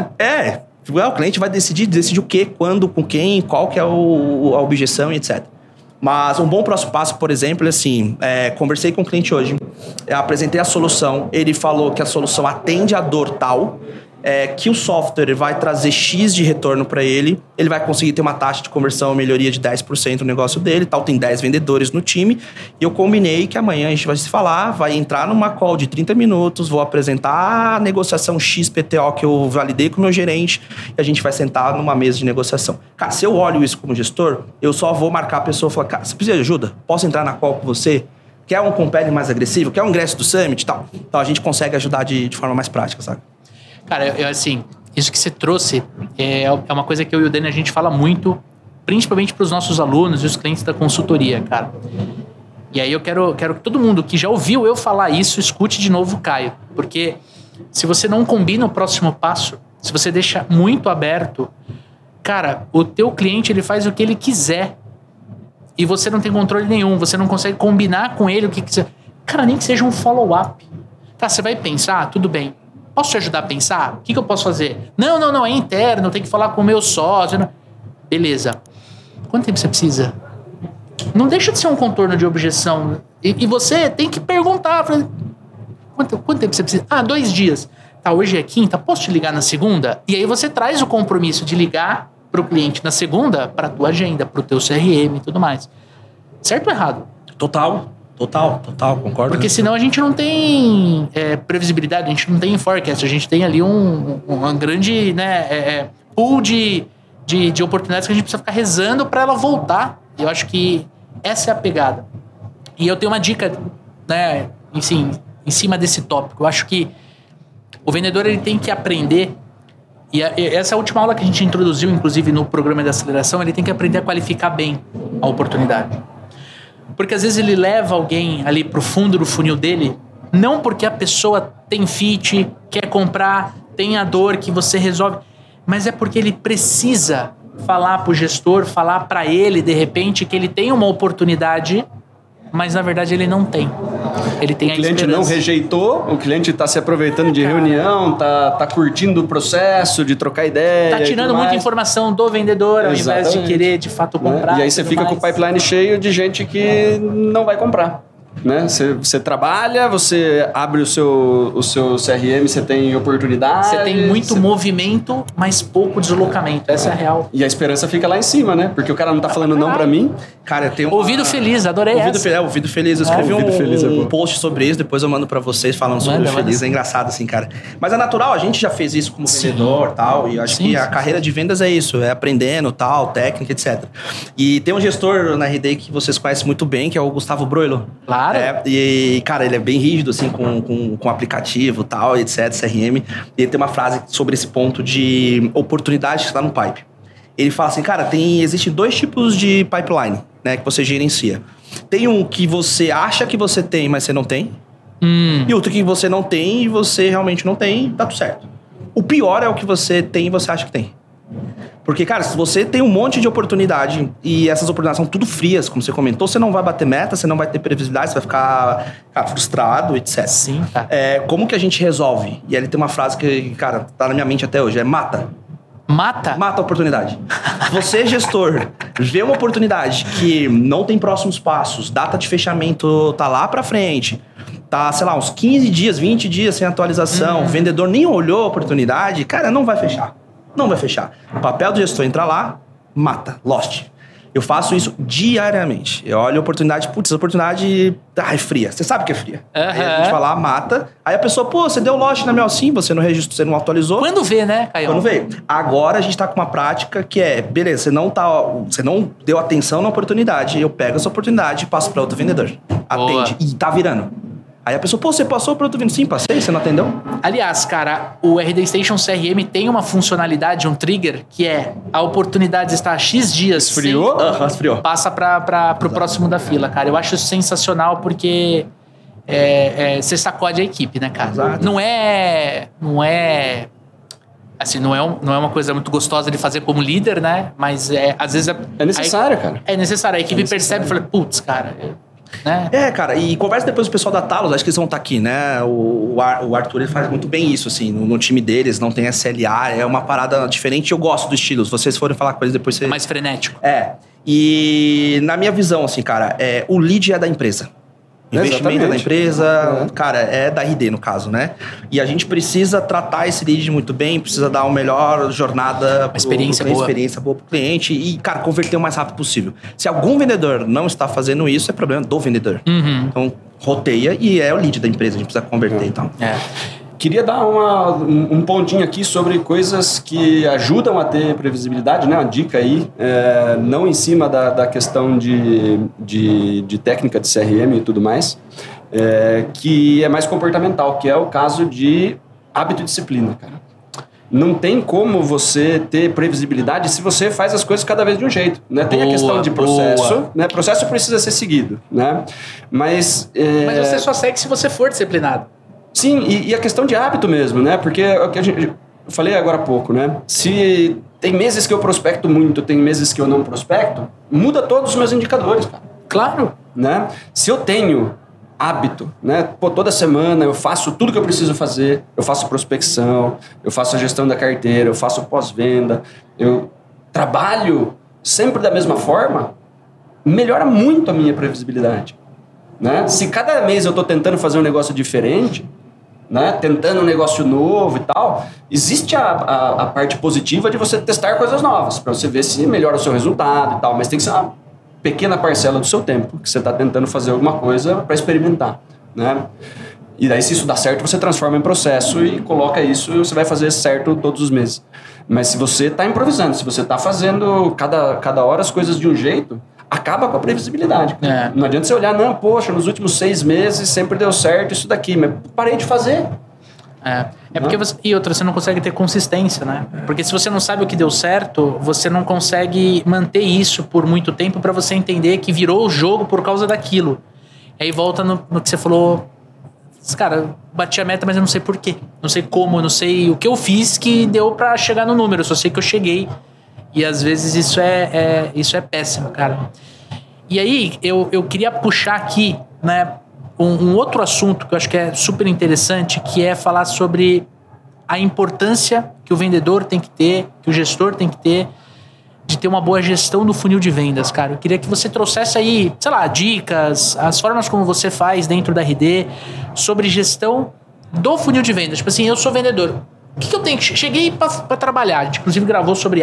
O cliente vai decidir o quê, quando, com quem, qual que é a objeção e etc. Mas um bom próximo passo, por exemplo, é assim, conversei com o cliente hoje, apresentei a solução, ele falou que a solução atende a dor tal, que o software vai trazer X de retorno para ele, ele vai conseguir ter uma taxa de conversão, melhoria de 10% no negócio dele, tal, tem 10 vendedores no time, e eu combinei que amanhã a gente vai se falar, vai entrar numa call de 30 minutos, vou apresentar a negociação XPTO que eu validei com o meu gerente, e a gente vai sentar numa mesa de negociação. Cara, se eu olho isso como gestor, eu só vou marcar a pessoa e falar, cara, você precisa de ajuda? Posso entrar na call com você? Quer um compelling mais agressivo? Quer um ingresso do Summit e tal? Então a gente consegue ajudar de forma mais prática, sabe? Cara, assim, isso que você trouxe é uma coisa que eu e o Dani a gente fala muito, principalmente para os nossos alunos e os clientes da consultoria, cara. E aí eu quero que todo mundo que já ouviu eu falar isso, escute de novo o Caio. Porque se você não combina o próximo passo, se você deixa muito aberto, cara, o teu cliente ele faz o que ele quiser. E você não tem controle nenhum, você não consegue combinar com ele o que quiser. Cara, nem que seja um follow-up. Tá, você vai pensar, tudo bem. Posso te ajudar a pensar? O que eu posso fazer? Não, é interno, eu tenho que falar com o meu sócio. Não. Beleza. Quanto tempo você precisa? Não deixa de ser um contorno de objeção. E você tem que perguntar. quanto tempo você precisa? 2 dias. Tá, hoje é quinta, posso te ligar na segunda? E aí você traz o compromisso de ligar pro cliente na segunda pra tua agenda, pro teu CRM e tudo mais. Certo ou errado? Total, concordo. Porque senão a gente não tem previsibilidade, a gente não tem forecast, a gente tem ali uma grande pool de oportunidades que a gente precisa ficar rezando para ela voltar. E eu acho que essa é a pegada. E eu tenho uma dica, né, enfim, em cima desse tópico. Eu acho que o vendedor ele tem que aprender, e essa é a última aula que a gente introduziu, inclusive no programa de aceleração, ele tem que aprender a qualificar bem a oportunidade. Porque às vezes ele leva alguém ali pro fundo do funil dele, não porque a pessoa tem fit, quer comprar, tem a dor que você resolve, mas é porque ele precisa falar pro gestor, falar para ele, de repente, que ele tem uma oportunidade, mas na verdade ele não tem. Ele tem a esperança. O cliente não rejeitou, o cliente está se aproveitando de reunião, tá curtindo o processo de trocar ideia. Tá tirando muita informação do vendedor, ao invés de querer de fato comprar. E aí você fica com o pipeline cheio de gente que não vai comprar. Né? Você trabalha, você abre o seu CRM, você tem oportunidade. Você tem muito movimento, mas pouco deslocamento. Essa é a real. E a esperança fica lá em cima, né? Porque o cara não tá falando não pra mim. Cara, eu tenho Ouvido feliz, adorei ouvido feliz. Eu escrevi um post sobre isso, depois eu mando pra vocês falando sobre o feliz. É engraçado assim, cara. Mas é natural, a gente já fez isso como vendedor e tal. E eu acho que a carreira de vendas é isso. É aprendendo, tal, técnica, etc. E tem um gestor na RD que vocês conhecem muito bem, que é o Gustavo Broilo. Claro. E, cara, ele é bem rígido, assim, com aplicativo e tal, etc, CRM. E ele tem uma frase sobre esse ponto de oportunidade que está no pipe. Ele fala assim, cara, existem 2 tipos de pipeline, né, que você gerencia. Tem um que você acha que você tem, mas você não tem. E outro que você não tem e você realmente não tem, tá tudo certo. O pior é o que você tem e você acha que tem. Porque, cara, se você tem um monte de oportunidade e essas oportunidades são tudo frias, como você comentou, você não vai bater meta, você não vai ter previsibilidade, você vai ficar frustrado, etc. Sim, tá. Como que a gente resolve? E ele tem uma frase que, cara, tá na minha mente até hoje, mata. Mata? Mata a oportunidade. Você, gestor, vê uma oportunidade que não tem próximos passos, data de fechamento tá lá pra frente, tá, sei lá, uns 15 dias, 20 dias sem atualização, o vendedor nem olhou a oportunidade, cara, não vai fechar. Não vai fechar. O papel do gestor é entrar lá, mata, lost. Eu faço isso diariamente. Eu olho a oportunidade, putz, a oportunidade é fria. Você sabe que é fria. Aí a gente vai lá, mata. Aí a pessoa, pô, você deu lost na minha sim, você não registrou, você não atualizou. Quando vê, né, Caio? Quando vê. Agora a gente tá com uma prática que é, beleza, você não deu atenção na oportunidade, eu pego essa oportunidade e passo para outro vendedor. Atende. E tá virando. Aí a pessoa, pô, você passou para outro vendedor? Sim, passei, você não atendeu? Aliás, cara, o RD Station CRM tem uma funcionalidade, um trigger, que é a oportunidade está há X dias. Esfriou? Esfriou. Passa pro próximo da fila, cara. Eu acho isso sensacional porque você sacode a equipe, né, cara? Exato. Não é assim, não é uma coisa muito gostosa de fazer como líder, né? Mas às vezes é necessário, cara. É necessário. A equipe percebe e fala, putz, cara... Né? Cara, e conversa depois com o pessoal da Talos, acho que eles vão estar aqui, né? O Arthur, ele faz muito bem isso, assim, no time deles, não tem SLA, é uma parada diferente, eu gosto do estilo, se vocês forem falar com eles depois... É mais frenético. E na minha visão, assim, cara, o lead é da empresa. O investimento é da empresa, cara, é da RD no caso, né? E a gente precisa tratar esse lead muito bem, precisa dar uma melhor jornada, uma experiência boa pro cliente e, cara, converter o mais rápido possível. Se algum vendedor não está fazendo isso, é problema do vendedor. Então, roteia e é o lead da empresa, a gente precisa converter e tal. Queria dar um pontinho aqui sobre coisas que ajudam a ter previsibilidade, né? Uma dica aí, não em cima da questão de técnica de CRM e tudo mais, que é mais comportamental, que é o caso de hábito e disciplina, cara. Não tem como você ter previsibilidade se você faz as coisas cada vez de um jeito, né? Tem a questão de processo, né? Processo precisa ser seguido, né? Mas você só segue se você for disciplinado. Sim, e a questão de hábito mesmo, né? Porque o que eu falei agora há pouco, né? Se tem meses que eu prospecto muito, tem meses que eu não prospecto, muda todos os meus indicadores, cara. Claro. Né? Se eu tenho hábito, né? Pô, toda semana eu faço tudo que eu preciso fazer, eu faço prospecção, eu faço a gestão da carteira, eu faço pós-venda, eu trabalho sempre da mesma forma, melhora muito a minha previsibilidade. Né? Se cada mês eu estou tentando fazer um negócio diferente, né, tentando um negócio novo e tal, existe a parte positiva de você testar coisas novas, para você ver se melhora o seu resultado e tal, mas tem que ser uma pequena parcela do seu tempo, que você está tentando fazer alguma coisa para experimentar, né? E daí, se isso dá certo, você transforma em processo e coloca isso e você vai fazer certo todos os meses. Mas se você está improvisando, se você está fazendo cada hora as coisas de um jeito, acaba com a previsibilidade. Não adianta você olhar, não, poxa, nos últimos 6 meses sempre deu certo isso daqui, mas parei de fazer. Porque e outra, você não consegue ter consistência, né? Porque se você não sabe o que deu certo, você não consegue manter isso por muito tempo para você entender que virou o jogo por causa daquilo. Aí volta no que você falou, cara, bati a meta, mas eu não sei por quê. Não sei como, não sei o que eu fiz que deu pra chegar no número. Eu só sei que eu cheguei. E às vezes isso é péssimo, cara. E aí, eu queria puxar aqui, né, um outro assunto que eu acho que é super interessante, que é falar sobre a importância que o vendedor tem que ter, que o gestor tem que ter, de ter uma boa gestão do funil de vendas, cara. Eu queria que você trouxesse aí, sei lá, dicas, as formas como você faz dentro da RD sobre gestão do funil de vendas. Tipo assim, eu sou vendedor. O que eu tenho que... Cheguei pra trabalhar. A gente, inclusive, gravou sobre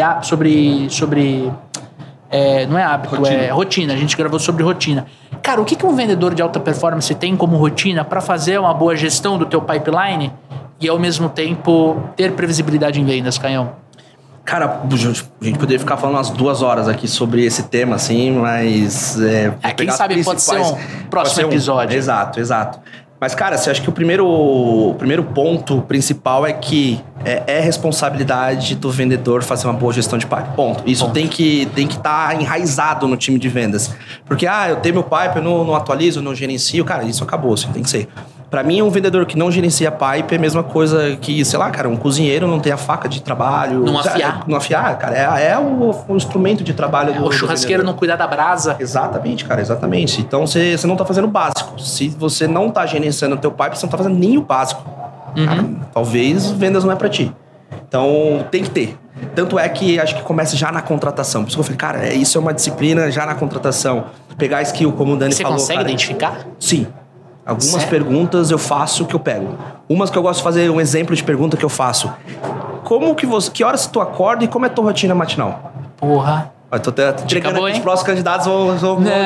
não é hábito, rotina. É rotina. A gente gravou sobre rotina. Cara, o que um vendedor de alta performance tem como rotina para fazer uma boa gestão do teu pipeline e, ao mesmo tempo, ter previsibilidade em vendas, Caião? Cara, a gente poderia ficar falando umas 2 horas aqui sobre esse tema, assim, mas... quem sabe pode ser um próximo episódio. Exato. Mas, cara, você acha que o primeiro ponto principal é que é responsabilidade do vendedor fazer uma boa gestão de pipe. Ponto. Isso tem que estar enraizado no time de vendas. Porque, eu tenho meu pipe, eu não atualizo, eu não gerencio. Cara, isso acabou, assim, tem que ser. Pra mim, um vendedor que não gerencia pipe é a mesma coisa que, sei lá, cara, um cozinheiro não tem a faca de trabalho. Não afiar, cara. É o instrumento de trabalho do o churrasqueiro vendedor. Não cuidar da brasa. Exatamente, cara, exatamente. Então, você não tá fazendo o básico. Se você não tá gerenciando o teu pipe, você não tá fazendo nem o básico. Cara, talvez vendas não é pra ti. Então, tem que ter. Tanto é que acho que começa já na contratação. Por isso que eu falei, cara, isso é uma disciplina já na contratação. Pegar a skill, como o Dani falou. Você consegue identificar? Sim. Algumas perguntas eu faço o que eu pego. Umas que eu gosto de fazer, um exemplo de pergunta que eu faço. Que horas tu acorda e como é a tua rotina matinal? Porra. Eu tô entregando aqui os próximos candidatos vão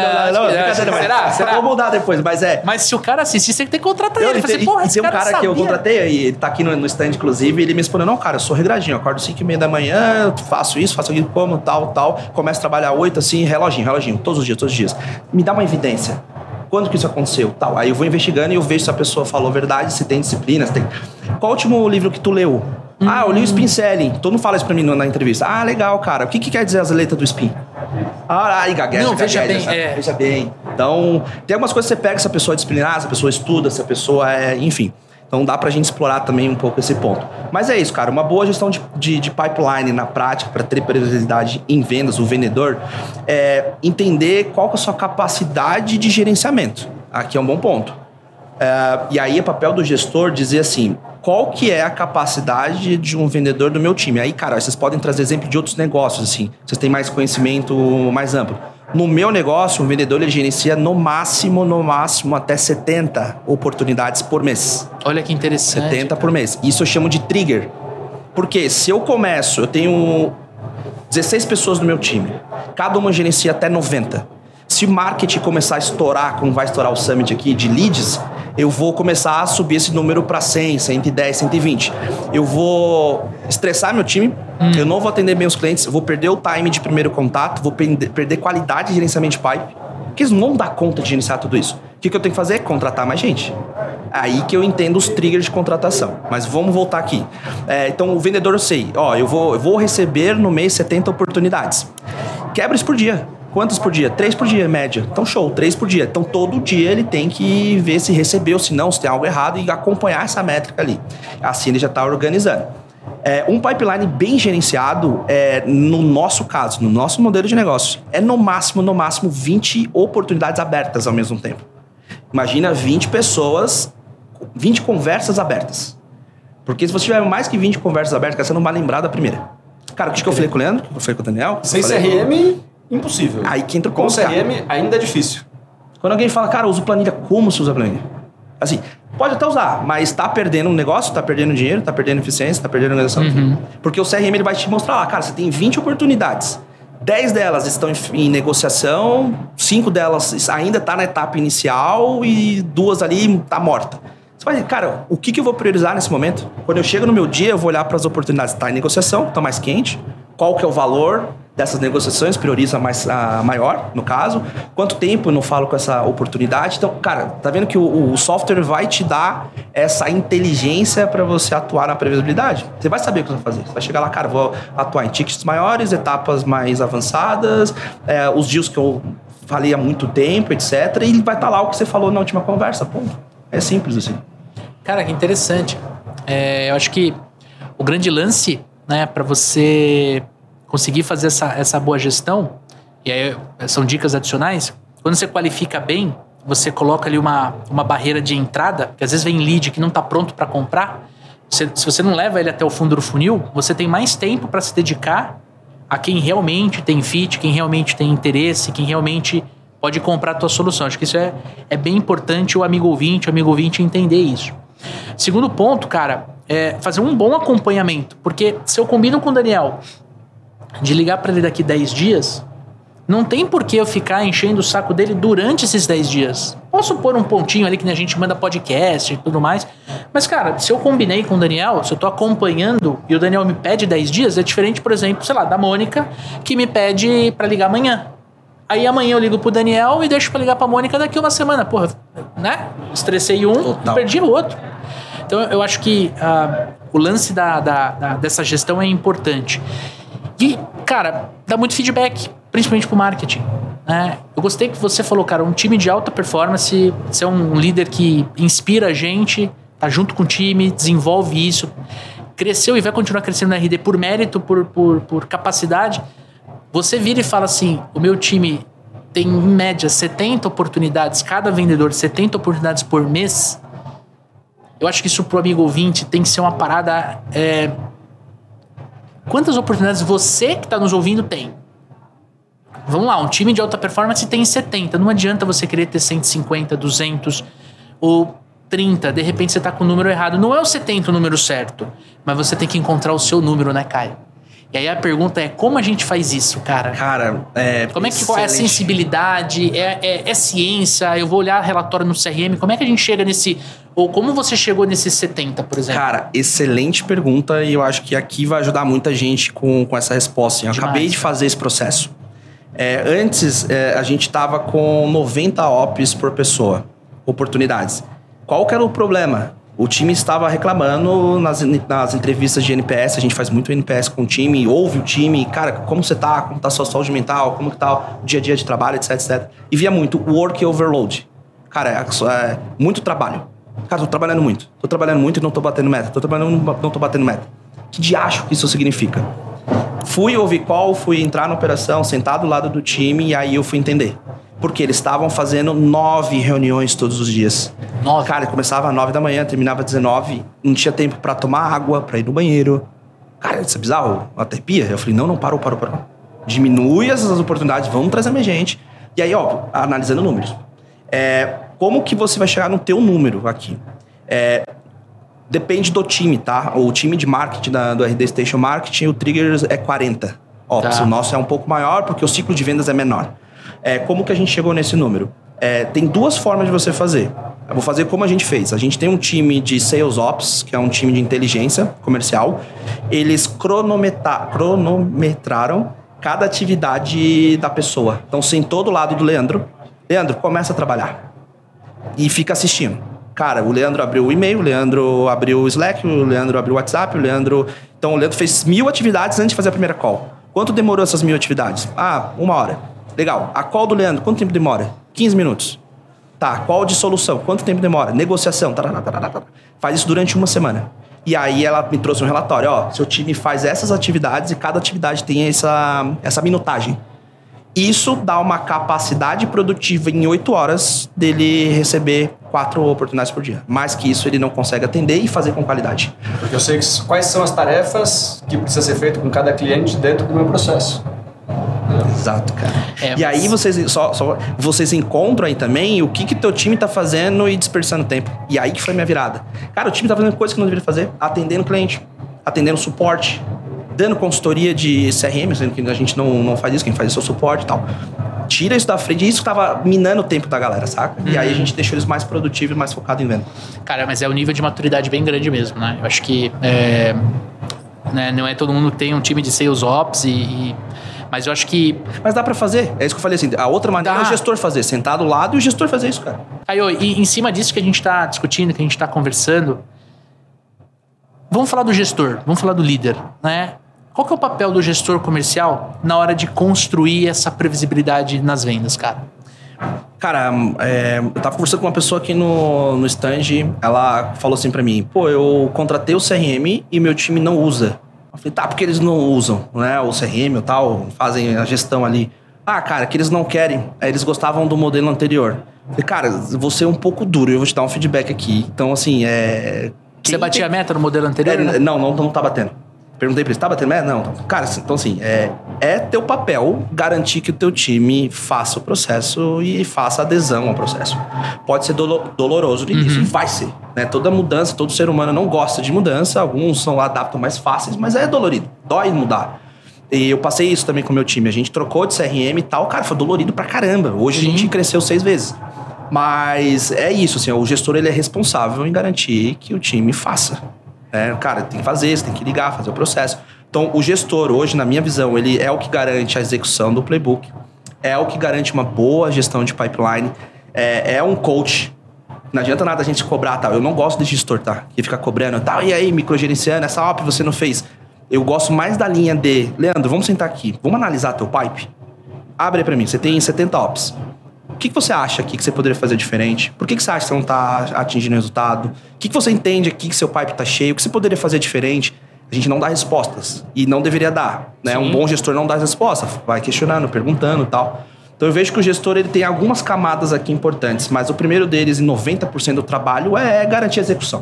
Será? Vou mudar depois, mas Mas se o cara assistir, você tem que contratar ele. Tem um cara que eu contratei, ele tá aqui no stand, inclusive, e ele me respondeu, não, cara, eu sou regradinho, eu acordo 5:30 da manhã, faço isso, faço aquilo, como, tal, começo a trabalhar 8, assim, reloginho, todos os dias. Me dá uma evidência. Quando que isso aconteceu? Tal. Aí eu vou investigando e eu vejo se a pessoa falou verdade, se tem disciplina, se tem... Qual o último livro que tu leu? Eu li o Spin Selling. Tu não fala isso pra mim na entrevista. Legal, cara. O que quer dizer as letras do Spin? Aí gagueja. Não, veja bem. Veja bem. Então, tem algumas coisas que você pega se a pessoa é disciplinada, se a pessoa estuda, se a pessoa enfim. Então dá pra gente explorar também um pouco esse ponto. Mas é isso, cara. Uma boa gestão de pipeline na prática para ter previsibilidade em vendas, o vendedor, é entender qual que é a sua capacidade de gerenciamento. Aqui é um bom ponto. E aí é papel do gestor dizer assim, qual que é a capacidade de um vendedor do meu time? Aí, cara, vocês podem trazer exemplo de outros negócios, assim. Vocês têm mais conhecimento mais amplo. No meu negócio, um vendedor ele gerencia no máximo até 70 oportunidades por mês. Olha que interessante. 70 por mês. Isso eu chamo de trigger. Porque se eu tenho 16 pessoas no meu time. Cada uma gerencia até 90. Se o marketing começar a estourar, como vai estourar o Summit aqui, de leads, eu vou começar a subir esse número para 100, 110, 120. Eu vou estressar meu time, eu não vou atender meus clientes, eu vou perder o time de primeiro contato, vou perder qualidade de gerenciamento de pipe, porque eles não vão dar conta de gerenciar tudo isso. O que eu tenho que fazer? Contratar mais gente. Aí que eu entendo os triggers de contratação. Mas vamos voltar aqui. Então, o vendedor eu sei, eu vou receber no mês 70 oportunidades. Quebra isso por dia. Quantos por dia? 3 por dia, média. Então, show, 3 por dia. Então, todo dia ele tem que ver se recebeu, se não, se tem algo errado e acompanhar essa métrica ali. Assim ele já está organizando. Um pipeline bem gerenciado, no nosso caso, no nosso modelo de negócio, no máximo 20 oportunidades abertas ao mesmo tempo. Imagina 20 pessoas, 20 conversas abertas. Porque se você tiver mais que 20 conversas abertas, você não vai lembrar da primeira. Cara, o que eu falei com o Leandro? O que eu falei com o Daniel? Sem CRM... impossível. Aí que entra o com CRM ainda é difícil. Quando alguém fala, cara, eu uso planilha, como se usa planilha? Assim, Pode até usar, mas tá perdendo um negócio, tá perdendo dinheiro, tá perdendo eficiência, tá perdendo organização. Porque o CRM ele vai te mostrar lá, cara, você tem 20 oportunidades. 10 delas estão em negociação, 5 delas ainda tá na etapa inicial e 2 ali tá morta. Você vai, cara, o que eu vou priorizar nesse momento? Quando eu chego no meu dia, eu vou olhar para as oportunidades que tá em negociação, que estão mais quente, qual que é o valor dessas negociações, prioriza a maior, no caso. Quanto tempo eu não falo com essa oportunidade? Então, cara, tá vendo que o software vai te dar essa inteligência para você atuar na previsibilidade? Você vai saber o que você vai fazer. Você vai chegar lá, cara, vou atuar em tickets maiores, etapas mais avançadas, os deals que eu falei há muito tempo, etc. E vai estar lá o que você falou na última conversa, ponto. É simples assim. Cara, que interessante. Eu acho que o grande lance, né, para você conseguir fazer essa boa gestão, e aí são dicas adicionais, quando você qualifica bem, você coloca ali uma barreira de entrada, que às vezes vem lead que não está pronto para comprar, se você não leva ele até o fundo do funil, você tem mais tempo para se dedicar a quem realmente tem fit, quem realmente tem interesse, quem realmente pode comprar a tua solução. Acho que isso é bem importante o amigo ouvinte entender isso. Segundo ponto, cara, é fazer um bom acompanhamento, porque se eu combino com o Daniel de ligar para ele daqui 10 dias, não tem por que eu ficar enchendo o saco dele durante esses 10 dias. Posso pôr um pontinho ali que a gente manda podcast e tudo mais, mas, cara, se eu combinei com o Daniel, se eu tô acompanhando e o Daniel me pede 10 dias, é diferente, por exemplo, sei lá, da Mônica, que me pede para ligar amanhã. Aí amanhã eu ligo pro Daniel e deixo pra ligar pra Mônica daqui uma semana. Porra, né? Estressei um, total. Perdi o outro. Então eu acho que o lance dessa gestão é importante. E, cara, dá muito feedback, principalmente pro marketing. Né? Eu gostei que você falou, cara, um time de alta performance, você é um líder que inspira a gente, tá junto com o time, desenvolve isso, cresceu e vai continuar crescendo na RD por mérito, por capacidade. Você vira e fala assim, o meu time tem em média 70 oportunidades, cada vendedor 70 oportunidades por mês. Eu acho que isso pro amigo ouvinte tem que ser uma parada... Quantas oportunidades você que está nos ouvindo tem? Vamos lá, um time de alta performance tem 70. Não adianta você querer ter 150, 200 ou 30. De repente você está com o número errado. Não é o 70 o número certo, mas você tem que encontrar o seu número, né, Caio? E aí a pergunta é, como a gente faz isso, cara? Cara, como é que qual é a sensibilidade? É ciência? Eu vou olhar relatório no CRM. Como é que a gente chega nesse... Ou como você chegou nesses 70, por exemplo? Cara, excelente pergunta e eu acho que aqui vai ajudar muita gente com essa resposta. Eu acabei de fazer esse processo. Antes, a gente tava com 90 ops por pessoa, oportunidades. Qual que era o problema? O time estava reclamando nas entrevistas de NPS, a gente faz muito NPS com o time, ouve o time, cara, como você tá, como tá a sua saúde mental, como que tá o dia a dia de trabalho, etc, etc. E via muito work overload. Cara, muito trabalho. Cara, tô trabalhando muito e não tô batendo meta. Tô trabalhando, não tô batendo meta. Que diacho que isso significa? Fui ouvir call, fui entrar na operação, sentar do lado do time e aí eu fui entender. Porque eles estavam fazendo 9 reuniões todos os dias. 9? Cara, começava às 9 da manhã, terminava às 19, não tinha tempo pra tomar água, pra ir no banheiro. Cara, isso é bizarro, até pia. Eu falei, não, parou. Diminui essas oportunidades, vamos trazer mais gente. E aí, ó, analisando números. Como que você vai chegar no teu número aqui? Depende do time, tá? O time de marketing do RD Station Marketing, o trigger é 40 ops. Tá. O nosso é um pouco maior porque o ciclo de vendas é menor. Como que a gente chegou nesse número? Tem 2 formas de você fazer. Eu vou fazer como a gente fez. A gente tem um time de Sales Ops, que é um time de inteligência comercial. Eles cronometraram cada atividade da pessoa. Então, sentou do lado do Leandro. Leandro, começa a trabalhar. E fica assistindo. Cara, o Leandro abriu o e-mail, o Leandro abriu o Slack, o Leandro abriu o WhatsApp, Então, o Leandro fez 1000 atividades antes de fazer a primeira call. Quanto demorou essas 1000 atividades? 1 hora. Legal. A call do Leandro, quanto tempo demora? 15 minutos. Tá, call de solução, quanto tempo demora? Negociação. Faz isso durante 1 semana. E aí ela me trouxe um relatório. Ó, seu time faz essas atividades e cada atividade tem essa minutagem. Isso dá uma capacidade produtiva em 8 horas dele receber 4 oportunidades por dia. Mais que isso, ele não consegue atender e fazer com qualidade. Porque eu sei quais são as tarefas que precisa ser feito com cada cliente dentro do meu processo. Exato, cara. E aí vocês encontram aí também o que teu time tá fazendo e dispersando tempo. E aí que foi minha virada. Cara, o time tá fazendo coisas que não deveria fazer. Atendendo cliente, atendendo suporte, dando consultoria de CRM, sendo que a gente não faz isso, quem faz isso é o suporte e tal. Tira isso da frente. Isso que tava minando o tempo da galera, saca? E aí a gente deixou eles mais produtivos e mais focados em venda. Cara, mas é um nível de maturidade bem grande mesmo, né? Eu acho que né, não é todo mundo que tem um time de sales ops mas eu acho que... Mas dá pra fazer. É isso que eu falei assim. A outra maneira é o gestor fazer. Sentar do lado e o gestor fazer isso, cara. E em cima disso que a gente tá discutindo, que a gente tá conversando, vamos falar do gestor, vamos falar do líder, né? Qual que é o papel do gestor comercial na hora de construir essa previsibilidade nas vendas, cara? Cara, eu tava conversando com uma pessoa aqui no stand, ela falou assim pra mim, pô, eu contratei o CRM e meu time não usa. Eu falei, tá, porque eles não usam, né, o CRM ou tal, fazem a gestão ali. Ah, cara, que eles não querem, eles gostavam do modelo anterior. Eu falei, cara, você é um pouco duro, eu vou te dar um feedback aqui. Então, assim, Você batia a meta no modelo anterior? Né? Não tá batendo. Perguntei pra eles, tá batendo meta? Não. Cara, então assim, é teu papel garantir que o teu time faça o processo e faça adesão ao processo. Pode ser doloroso no início, e vai ser. Né? Toda mudança, todo ser humano não gosta de mudança, alguns adaptam mais fáceis, mas é dolorido, dói mudar. E eu passei isso também com o meu time, a gente trocou de CRM e tal, cara, foi dolorido pra caramba. Hoje a gente cresceu 6 vezes. Mas é isso, assim, o gestor ele é responsável em garantir que o time faça. Cara, tem que fazer, você tem que ligar, fazer o processo. Então, o gestor, hoje, na minha visão, ele é o que garante a execução do playbook, é o que garante uma boa gestão de pipeline, é um coach. Não adianta nada a gente cobrar, tal. Eu não gosto de gestor, tá? Que fica cobrando, tal, e aí, microgerenciando, essa OP você não fez. Eu gosto mais da linha de, Leandro, vamos sentar aqui, vamos analisar teu pipe? Abre aí pra mim, você tem 70 ops. O que você acha aqui que você poderia fazer diferente? Por que você acha que você não está atingindo o resultado? O que você entende aqui que seu pipe está cheio? O que você poderia fazer diferente? A gente não dá respostas. E não deveria dar. Né? Um bom gestor não dá resposta. Vai questionando, perguntando e tal. Então eu vejo que o gestor ele tem algumas camadas aqui importantes. Mas o primeiro deles, em 90% do trabalho, é garantir a execução.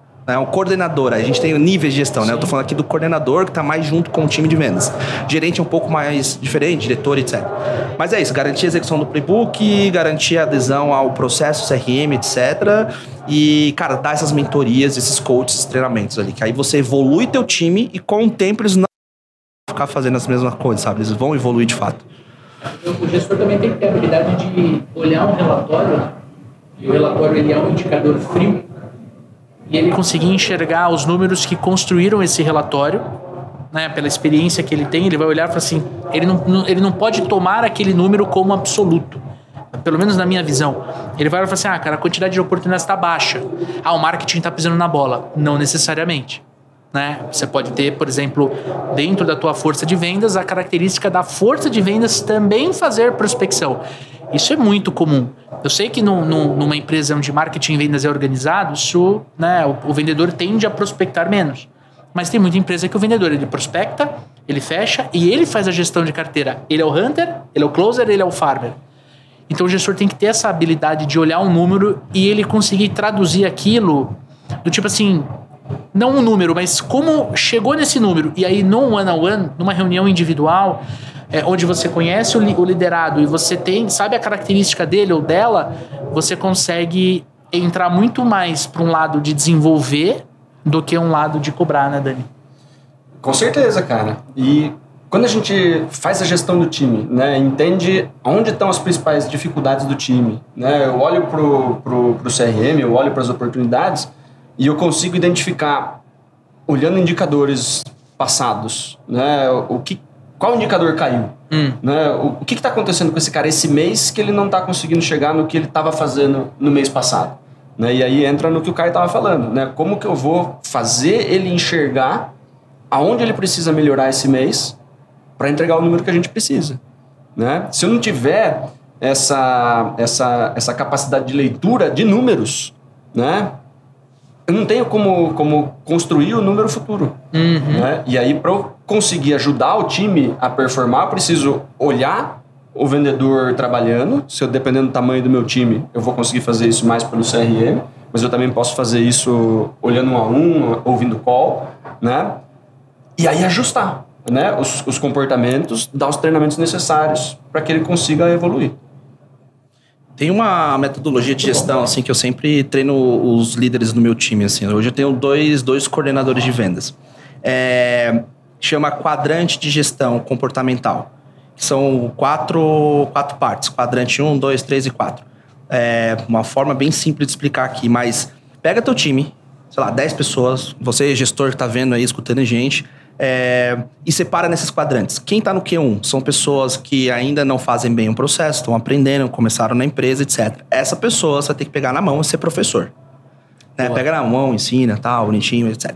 O coordenador, a gente tem níveis de gestão, né? Eu tô falando aqui do coordenador que tá mais junto com o time de vendas. Gerente é um pouco mais diferente, diretor, etc. Mas é isso, garantir a execução do playbook, garantir a adesão ao processo CRM, etc. E, cara, dar essas mentorias, esses coaches, esses treinamentos ali. Que aí você evolui teu time e com o tempo eles não vão ficar fazendo as mesmas coisas, sabe? Eles vão evoluir de fato. O gestor também tem que ter a habilidade de olhar um relatório, e o relatório ele é um indicador frio, e ele conseguir enxergar os números que construíram esse relatório, né, pela experiência que ele tem, ele vai olhar e falar assim, ele não pode tomar aquele número como absoluto, pelo menos na minha visão. Ele vai olhar e falar assim, cara, a quantidade de oportunidades está baixa. O marketing está pisando na bola. Não necessariamente. Né? Você pode ter, por exemplo, dentro da tua força de vendas, a característica da força de vendas também fazer prospecção. Isso é muito comum. Eu sei que numa empresa onde marketing e vendas é organizado, isso, né, o vendedor tende a prospectar menos. Mas tem muita empresa que o vendedor ele prospecta, ele fecha e ele faz a gestão de carteira. Ele é o hunter, ele é o closer, ele é o farmer. Então o gestor tem que ter essa habilidade de olhar um número e ele conseguir traduzir aquilo do tipo assim, não um número, mas como chegou nesse número. E aí no one-on-one, numa reunião individual, onde você conhece o liderado e você sabe a característica dele ou dela, você consegue entrar muito mais para um lado de desenvolver do que um lado de cobrar, né, Dani? Com certeza, cara. E quando a gente faz a gestão do time, né, entende onde estão as principais dificuldades do time, né, eu olho pro CRM, eu olho para as oportunidades e eu consigo identificar, olhando indicadores passados, né, qual indicador caiu? Né? O que está acontecendo com esse cara esse mês que ele não está conseguindo chegar no que ele estava fazendo no mês passado? Né? E aí entra no que o Caio estava falando. Né? Como que eu vou fazer ele enxergar aonde ele precisa melhorar esse mês para entregar o número que a gente precisa? Né? Se eu não tiver essa capacidade de leitura de números, né? Eu não tenho como construir o número futuro. Né? E aí, para eu conseguir ajudar o time a performar, eu preciso olhar o vendedor trabalhando. Se eu dependendo do tamanho do meu time, eu vou conseguir fazer isso mais pelo CRM, mas eu também posso fazer isso olhando um a um, ouvindo call, né? E aí ajustar. né, os comportamentos, dar os treinamentos necessários para que ele consiga evoluir. Tem uma metodologia de gestão assim que eu sempre treino os líderes do meu time. Assim. Hoje eu tenho dois coordenadores de vendas. Chama quadrante de gestão comportamental. Que são quatro partes. Quadrante 1, 2, 3 e 4. Uma forma bem simples de explicar aqui. Mas pega teu time, sei lá, 10 pessoas. Você, gestor que está vendo aí, escutando a gente... e separa nesses quadrantes. Quem está no Q1 são pessoas que ainda não fazem bem o processo, estão aprendendo, começaram na empresa, etc. Essa pessoa você tem que pegar na mão e ser professor. Né? Pega na mão, ensina, tal, bonitinho, etc.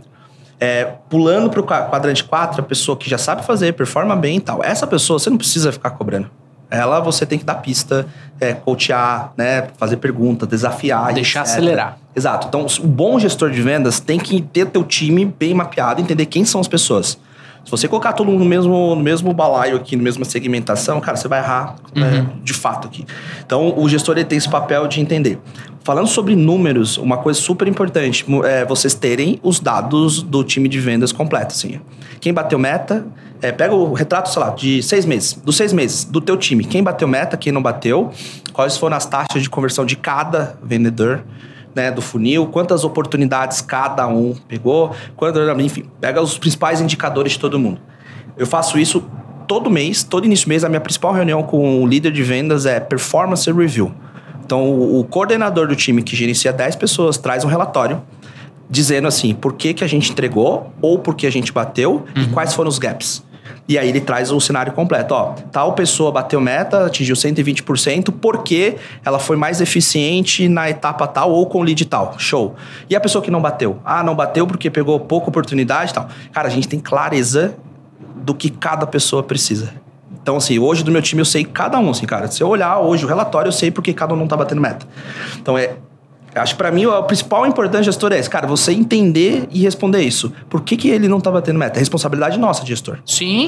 Pulando para o quadrante 4, a pessoa que já sabe fazer, performa bem e tal. Essa pessoa você não precisa ficar cobrando. Ela você tem que dar pista, coachar, né? Fazer pergunta, desafiar. Deixar etc. acelerar. Exato. Então, o bom gestor de vendas tem que ter teu time bem mapeado, entender quem são as pessoas. Se você colocar todo mundo no mesmo balaio aqui, na mesma segmentação, cara, você vai errar de fato aqui. Então, o gestor ele tem esse papel de entender. Falando sobre números, uma coisa super importante é vocês terem os dados do time de vendas completo. Assim. Quem bateu meta, pega o retrato, sei lá, de 6 meses. Dos 6 meses, do teu time. Quem bateu meta, quem não bateu, quais foram as taxas de conversão de cada vendedor, né, do funil, quantas oportunidades cada um pegou, enfim, pega os principais indicadores de todo mundo. Eu faço isso todo mês, todo início de mês. A minha principal reunião com o líder de vendas é performance review. Então, o coordenador do time que gerencia 10 pessoas traz um relatório dizendo assim, por que a gente entregou ou por que a gente bateu e quais foram os gaps. E aí ele traz o cenário completo. Tal pessoa bateu meta, atingiu 120%, porque ela foi mais eficiente na etapa tal ou com lead tal. Show. E a pessoa que não bateu? Não bateu porque pegou pouca oportunidade e tal. Cara, a gente tem clareza do que cada pessoa precisa. Então, assim, hoje do meu time eu sei cada um, assim, cara. Se eu olhar hoje o relatório, eu sei porque cada um não tá batendo meta. Então, acho que pra mim o principal importante gestor é esse, cara, você entender e responder isso. Por que ele não tá batendo meta? É responsabilidade nossa, gestor. Sim.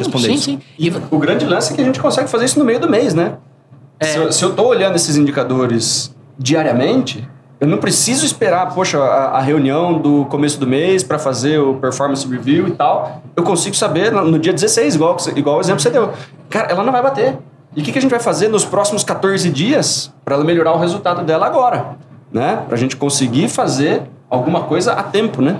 E o grande lance é que a gente consegue fazer isso no meio do mês, né? Se eu tô olhando esses indicadores diariamente, eu não preciso esperar, a reunião do começo do mês para fazer o performance review e tal. Eu consigo saber no dia 16, igual o exemplo que você deu. Cara, ela não vai bater. E o que a gente vai fazer nos próximos 14 dias para ela melhorar o resultado dela agora? Né? Pra gente conseguir fazer alguma coisa a tempo, né?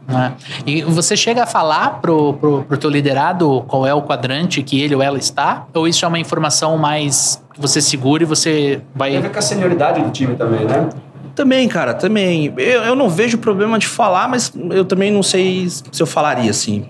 E você chega a falar pro teu liderado qual é o quadrante que ele ou ela está? Ou isso é uma informação mais que você segura e você vai... Tem a ver com a senioridade do time também, né? Também, cara, também. Eu não vejo problema de falar, mas eu também não sei se eu falaria, assim.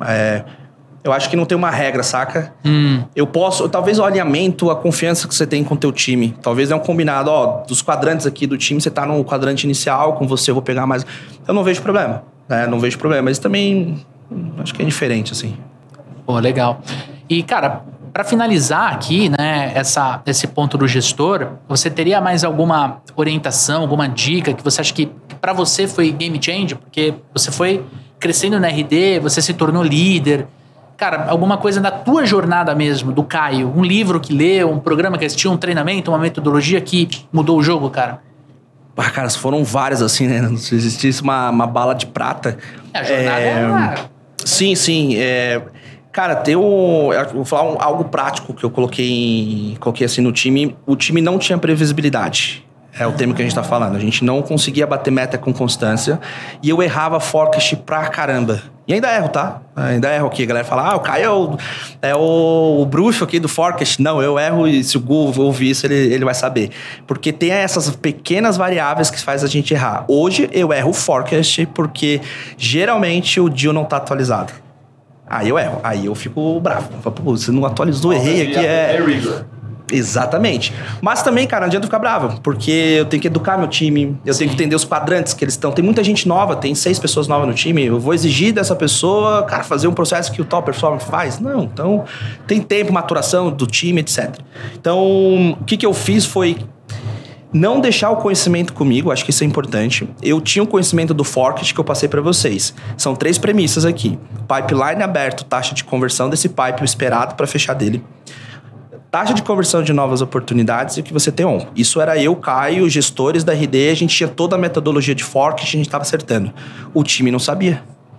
Eu acho que não tem uma regra, saca? Eu posso... Talvez o alinhamento, a confiança que você tem com o teu time. Talvez é um combinado, dos quadrantes aqui do time, você tá no quadrante inicial, com você eu vou pegar mais... Eu não vejo problema, né? Não vejo problema. Mas também acho que é diferente, assim. Pô, legal. E, cara, para finalizar aqui, né, esse ponto do gestor, você teria mais alguma orientação, alguma dica que você acha que para você foi game changer? Porque você foi crescendo na RD, você se tornou líder. Cara, alguma coisa da tua jornada mesmo, do Caio? Um livro que leu, um programa que assistiu, um treinamento, uma metodologia que mudou o jogo, cara? Cara, foram várias, assim, né? Se existisse uma bala de prata. A jornada Sim. Cara, eu vou falar algo prático que eu coloquei assim no time. O time não tinha previsibilidade. É o tema que a gente tá falando. A gente não conseguia bater meta com constância. E eu errava forecast pra caramba. E ainda erro, tá? Ainda erro aqui. A galera fala, o Caio é o bruxo aqui do forecast. Não, eu erro e se o Gu ouvir isso, ele vai saber. Porque tem essas pequenas variáveis que faz a gente errar. Hoje eu erro o forecast porque geralmente o deal não tá atualizado. Aí eu erro. Aí eu fico bravo. Eu falo, pô, você não atualizou, errei aqui. É rigor. Exatamente. Mas também, cara, não adianta ficar bravo, porque eu tenho que educar meu time, eu tenho que entender os quadrantes que eles estão. Tem muita gente nova, tem 6 pessoas novas no time, eu vou exigir dessa pessoa, cara, fazer um processo que o top performer faz? Não, então tem tempo, maturação do time, etc. Então, o que eu fiz foi não deixar o conhecimento comigo, acho que isso é importante. Eu tinha um conhecimento do forecast que eu passei para vocês. São 3 premissas aqui. Pipeline aberto, taxa de conversão desse pipe esperado para fechar dele. Taxa de conversão de novas oportunidades e o que você tem on. Isso era eu, Caio, gestores da RD, a gente tinha toda a metodologia de forecast, a gente estava acertando. O time não sabia.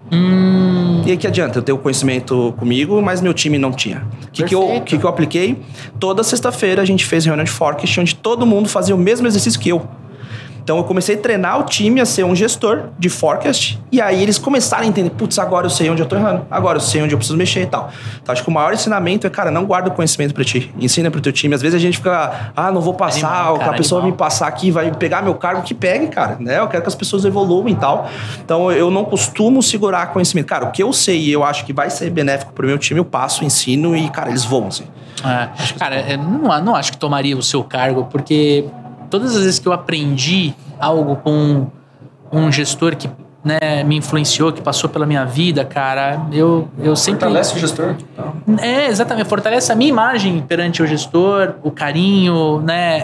E aí que adianta? Eu tenho conhecimento comigo, mas meu time não tinha. O que eu apliquei? Toda sexta-feira a gente fez reunião de forecast, onde todo mundo fazia o mesmo exercício que eu. Então eu comecei a treinar o time a ser um gestor de forecast, e aí eles começaram a entender, putz, agora eu sei onde eu tô errando, agora eu sei onde eu preciso mexer e tal. Então acho que o maior ensinamento é, cara, não guarda o conhecimento pra ti, ensina pro teu time. Às vezes a gente fica, não vou passar, a pessoa vai me passar aqui, vai pegar meu cargo, que pegue, cara, né? Eu quero que as pessoas evoluam e tal. Então eu não costumo segurar conhecimento. Cara, o que eu sei e eu acho que vai ser benéfico pro meu time, eu passo, ensino e, cara, eles voam, assim. Cara, eu não acho que tomaria o seu cargo, porque todas as vezes que eu aprendi algo com um gestor que, né, me influenciou, que passou pela minha vida, cara, eu sempre... Fortalece o gestor. Exatamente. Fortalece a minha imagem perante o gestor, o carinho,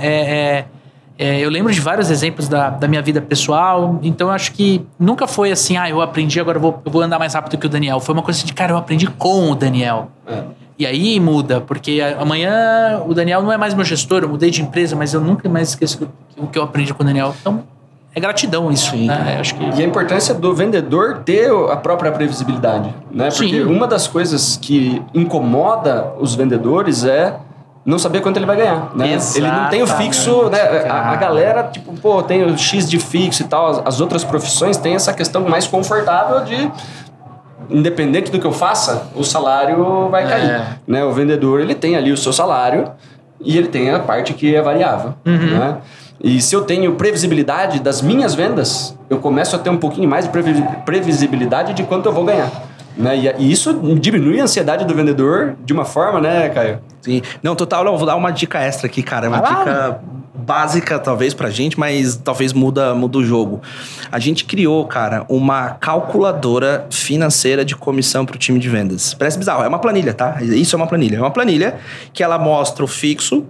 né? Eu lembro de vários exemplos da minha vida pessoal, então eu acho que nunca foi assim, eu aprendi, agora eu vou andar mais rápido que o Daniel. Foi uma coisa de, cara, eu aprendi com o Daniel. E aí muda, porque amanhã o Daniel não é mais meu gestor, eu mudei de empresa, mas eu nunca mais esqueço o que eu aprendi com o Daniel. Então, é gratidão isso. Sim, né? Acho que... E a importância do vendedor ter a própria previsibilidade, né? Porque Sim. uma das coisas que incomoda os vendedores é não saber quanto ele vai ganhar, né? Ele não tem o fixo, né? A galera, tipo, tem o X de fixo e tal. As outras profissões têm essa questão mais confortável de... Independente do que eu faça, o salário vai cair. Né? O vendedor, ele tem ali o seu salário e ele tem a parte que é variável. Né? E se eu tenho previsibilidade das minhas vendas, eu começo a ter um pouquinho mais de previsibilidade de quanto eu vou ganhar. Né? E isso diminui a ansiedade do vendedor de uma forma, né, Caio? Sim. Não, total, vou dar uma dica extra aqui, cara. Uma dica básica, talvez, pra gente, mas talvez muda o jogo. A gente criou, cara, uma calculadora financeira de comissão pro time de vendas. Parece bizarro, é uma planilha, tá? Isso é uma planilha. É uma planilha que ela mostra o fixo,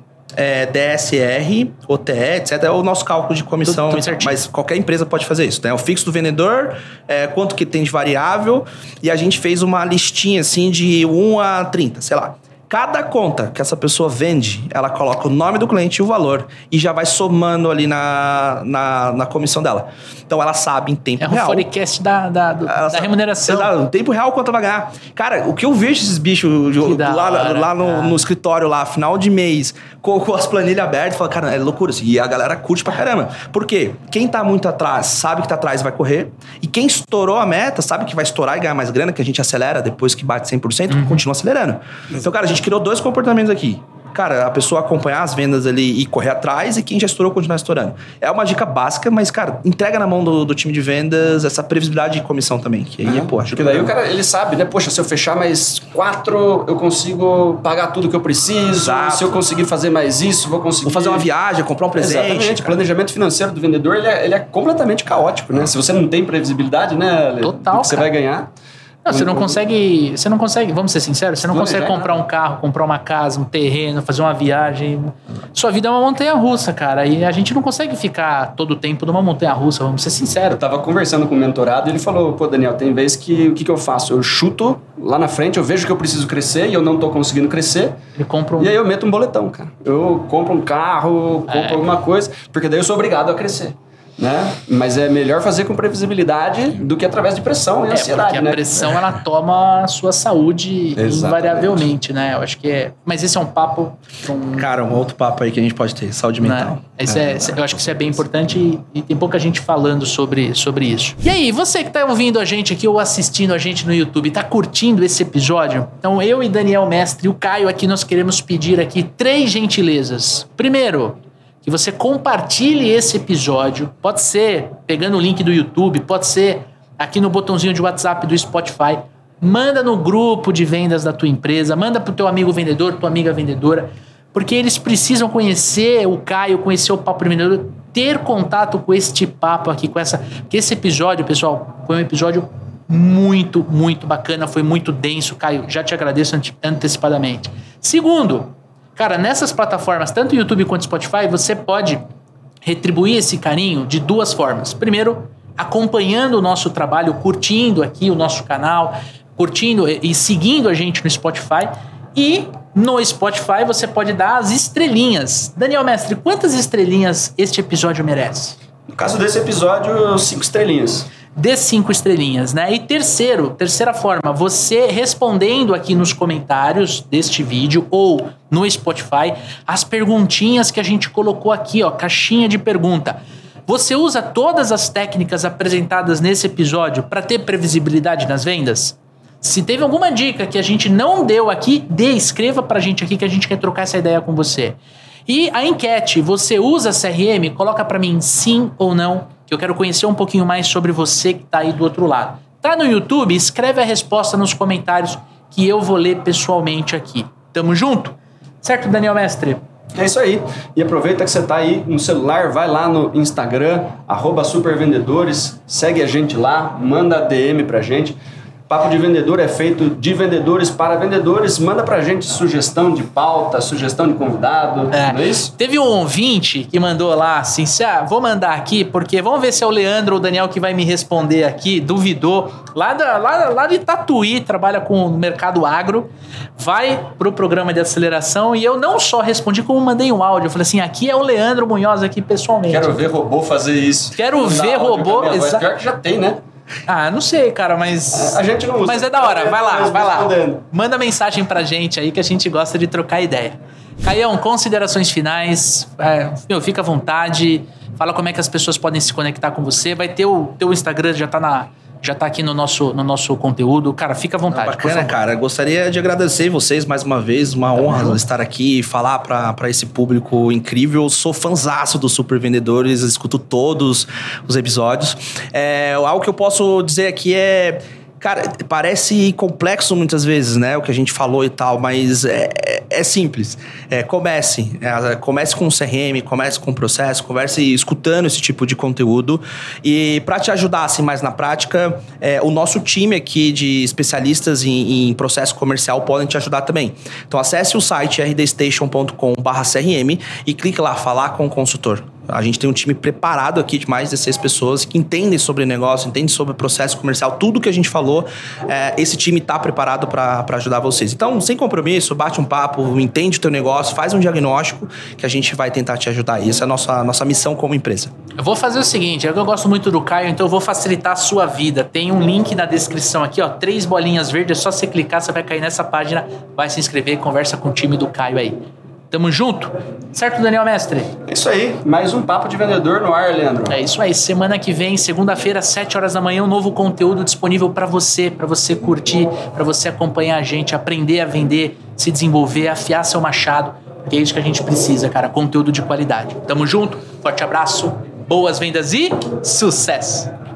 DSR, OTE, etc. É o nosso cálculo de comissão, tudo certinho. Mas qualquer empresa pode fazer isso, né? O fixo do vendedor, quanto que tem de variável, e a gente fez uma listinha assim de 1 a 30, sei lá. Cada conta que essa pessoa vende, ela coloca o nome do cliente e o valor. E já vai somando ali na comissão dela. Então ela sabe em tempo real. É um forecast da remuneração. Exato, em tempo real quanto ela vai ganhar. Cara, o que eu vejo esses bichos lá no escritório lá, final de mês, com as planilhas abertas, fala, cara, é loucura. Assim, e a galera curte pra caramba. Por quê? Quem tá muito atrás sabe que tá atrás e vai correr. E quem estourou a meta sabe que vai estourar e ganhar mais grana, que a gente acelera depois que bate 100%, continua acelerando. Então, cara, a gente criou 2 comportamentos aqui. Cara, a pessoa acompanhar as vendas ali e correr atrás, e quem já estourou continuar estourando. É uma dica básica, mas, cara, entrega na mão do time de vendas essa previsibilidade de comissão também. Que aí porque daí o cara, ele sabe, né? Poxa, se eu fechar mais 4, eu consigo pagar tudo que eu preciso. Exato. Se eu conseguir fazer mais isso, vou conseguir... Vou fazer uma viagem, comprar um presente. Exatamente. O planejamento financeiro do vendedor, ele é completamente caótico, né? Se você não tem previsibilidade, né? Total, do que você vai ganhar... Não, você não consegue, vamos ser sinceros, você não consegue comprar um carro, comprar uma casa, um terreno, fazer uma viagem. Sua vida é uma montanha-russa, cara, e a gente não consegue ficar todo o tempo numa montanha-russa, vamos ser sinceros. Eu tava conversando com o mentorado e ele falou, Daniel, tem vez que o que eu faço? Eu chuto lá na frente, eu vejo que eu preciso crescer e eu não tô conseguindo crescer. Ele compra E aí eu meto um boletão, cara. Eu compro um carro, compro alguma coisa, porque daí eu sou obrigado a crescer. Né? Mas é melhor fazer com previsibilidade do que através de pressão e ansiedade, porque né? a pressão, ela toma a sua saúde invariavelmente, né? Eu acho que é... Mas esse é um papo... Cara, um outro papo aí que a gente pode ter, saúde mental. Eu acho que isso é bem importante e tem pouca gente falando sobre isso. E aí, você que tá ouvindo a gente aqui ou assistindo a gente no YouTube, tá curtindo esse episódio? Então, eu e Daniel Mestre e o Caio aqui, nós queremos pedir aqui 3 gentilezas. Primeiro, que você compartilhe esse episódio, pode ser pegando o link do YouTube, pode ser aqui no botãozinho de WhatsApp do Spotify, manda no grupo de vendas da tua empresa, manda pro teu amigo vendedor, tua amiga vendedora, porque eles precisam conhecer o Caio, conhecer o Papo de Vendedor, ter contato com este papo aqui, porque esse episódio, pessoal, foi um episódio muito, muito bacana, foi muito denso, Caio, já te agradeço antecipadamente. Segundo, cara, nessas plataformas, tanto YouTube quanto Spotify, você pode retribuir esse carinho de 2 formas. Primeiro, acompanhando o nosso trabalho, curtindo aqui o nosso canal, curtindo e seguindo a gente no Spotify. E no Spotify você pode dar as estrelinhas. Daniel Mestre, quantas estrelinhas este episódio merece? No caso desse episódio, 5 estrelinhas. dê 5 estrelinhas, né? E terceira forma, você respondendo aqui nos comentários deste vídeo ou no Spotify as perguntinhas que a gente colocou aqui, ó, caixinha de pergunta. Você usa todas as técnicas apresentadas nesse episódio para ter previsibilidade nas vendas? Se teve alguma dica que a gente não deu aqui, escreva pra gente aqui que a gente quer trocar essa ideia com você. E a enquete, você usa CRM? Coloca pra mim sim ou não, que eu quero conhecer um pouquinho mais sobre você que tá aí do outro lado. Tá no YouTube? Escreve a resposta nos comentários que eu vou ler pessoalmente aqui. Tamo junto? Certo, Daniel Mestre? É isso aí. E aproveita que você tá aí no celular, vai lá no Instagram, @supervendedores, segue a gente lá, manda DM pra gente. Papo de Vendedor é feito de vendedores para vendedores. Manda pra gente sugestão de pauta, sugestão de convidado, não é isso? Teve um ouvinte que mandou lá assim, vou mandar aqui, porque vamos ver se é o Leandro ou o Daniel que vai me responder aqui, duvidou. Lá de Tatuí, trabalha com o mercado agro, vai pro programa de aceleração e eu não só respondi, como mandei um áudio. Eu falei assim, aqui é o Leandro Munhoz aqui pessoalmente. Quero ver robô fazer isso. Quero ver robô... Pior que já tem, né? Ah, não sei, cara, mas... A gente não usa. Mas é da hora, vai lá. Manda mensagem pra gente aí que a gente gosta de trocar ideia. Caião, considerações finais. Fica à vontade. Fala como é que as pessoas podem se conectar com você. Vai ter o teu Instagram, já tá aqui no nosso conteúdo. Cara, fica à vontade. Bacana, cara. Gostaria de agradecer vocês mais uma vez. Uma honra estar aqui e falar pra esse público incrível. Sou fãzaço dos Super Vendedores, escuto todos os episódios. Algo que eu posso dizer aqui é... Cara, parece complexo muitas vezes, né? O que a gente falou e tal, mas é simples. Comece com o CRM, comece com o processo, comece escutando esse tipo de conteúdo. E para te ajudar assim mais na prática, o nosso time aqui de especialistas em processo comercial podem te ajudar também. Então acesse o site rdstation.com/CRM e clique lá, falar com o consultor. A gente tem um time preparado aqui de mais de 16 pessoas que entendem sobre negócio, entendem sobre processo comercial, tudo que a gente falou, esse time está preparado para ajudar vocês. Então, sem compromisso, bate um papo, entende o teu negócio, faz um diagnóstico que a gente vai tentar te ajudar. E essa é a nossa missão como empresa. Eu vou fazer o seguinte, eu gosto muito do Caio, então eu vou facilitar a sua vida. Tem um link na descrição aqui, ó, 3 bolinhas verdes, é só você clicar, você vai cair nessa página, vai se inscrever, conversa com o time do Caio aí. Tamo junto? Certo, Daniel Mestre? É isso aí. Mais um Papo de Vendedor no ar, Leandro. É isso aí. Semana que vem, segunda-feira, 7 horas da manhã, um novo conteúdo disponível para você curtir, para você acompanhar a gente, aprender a vender, se desenvolver, afiar seu machado. Que é isso que a gente precisa, cara. Conteúdo de qualidade. Tamo junto. Forte abraço. Boas vendas e sucesso!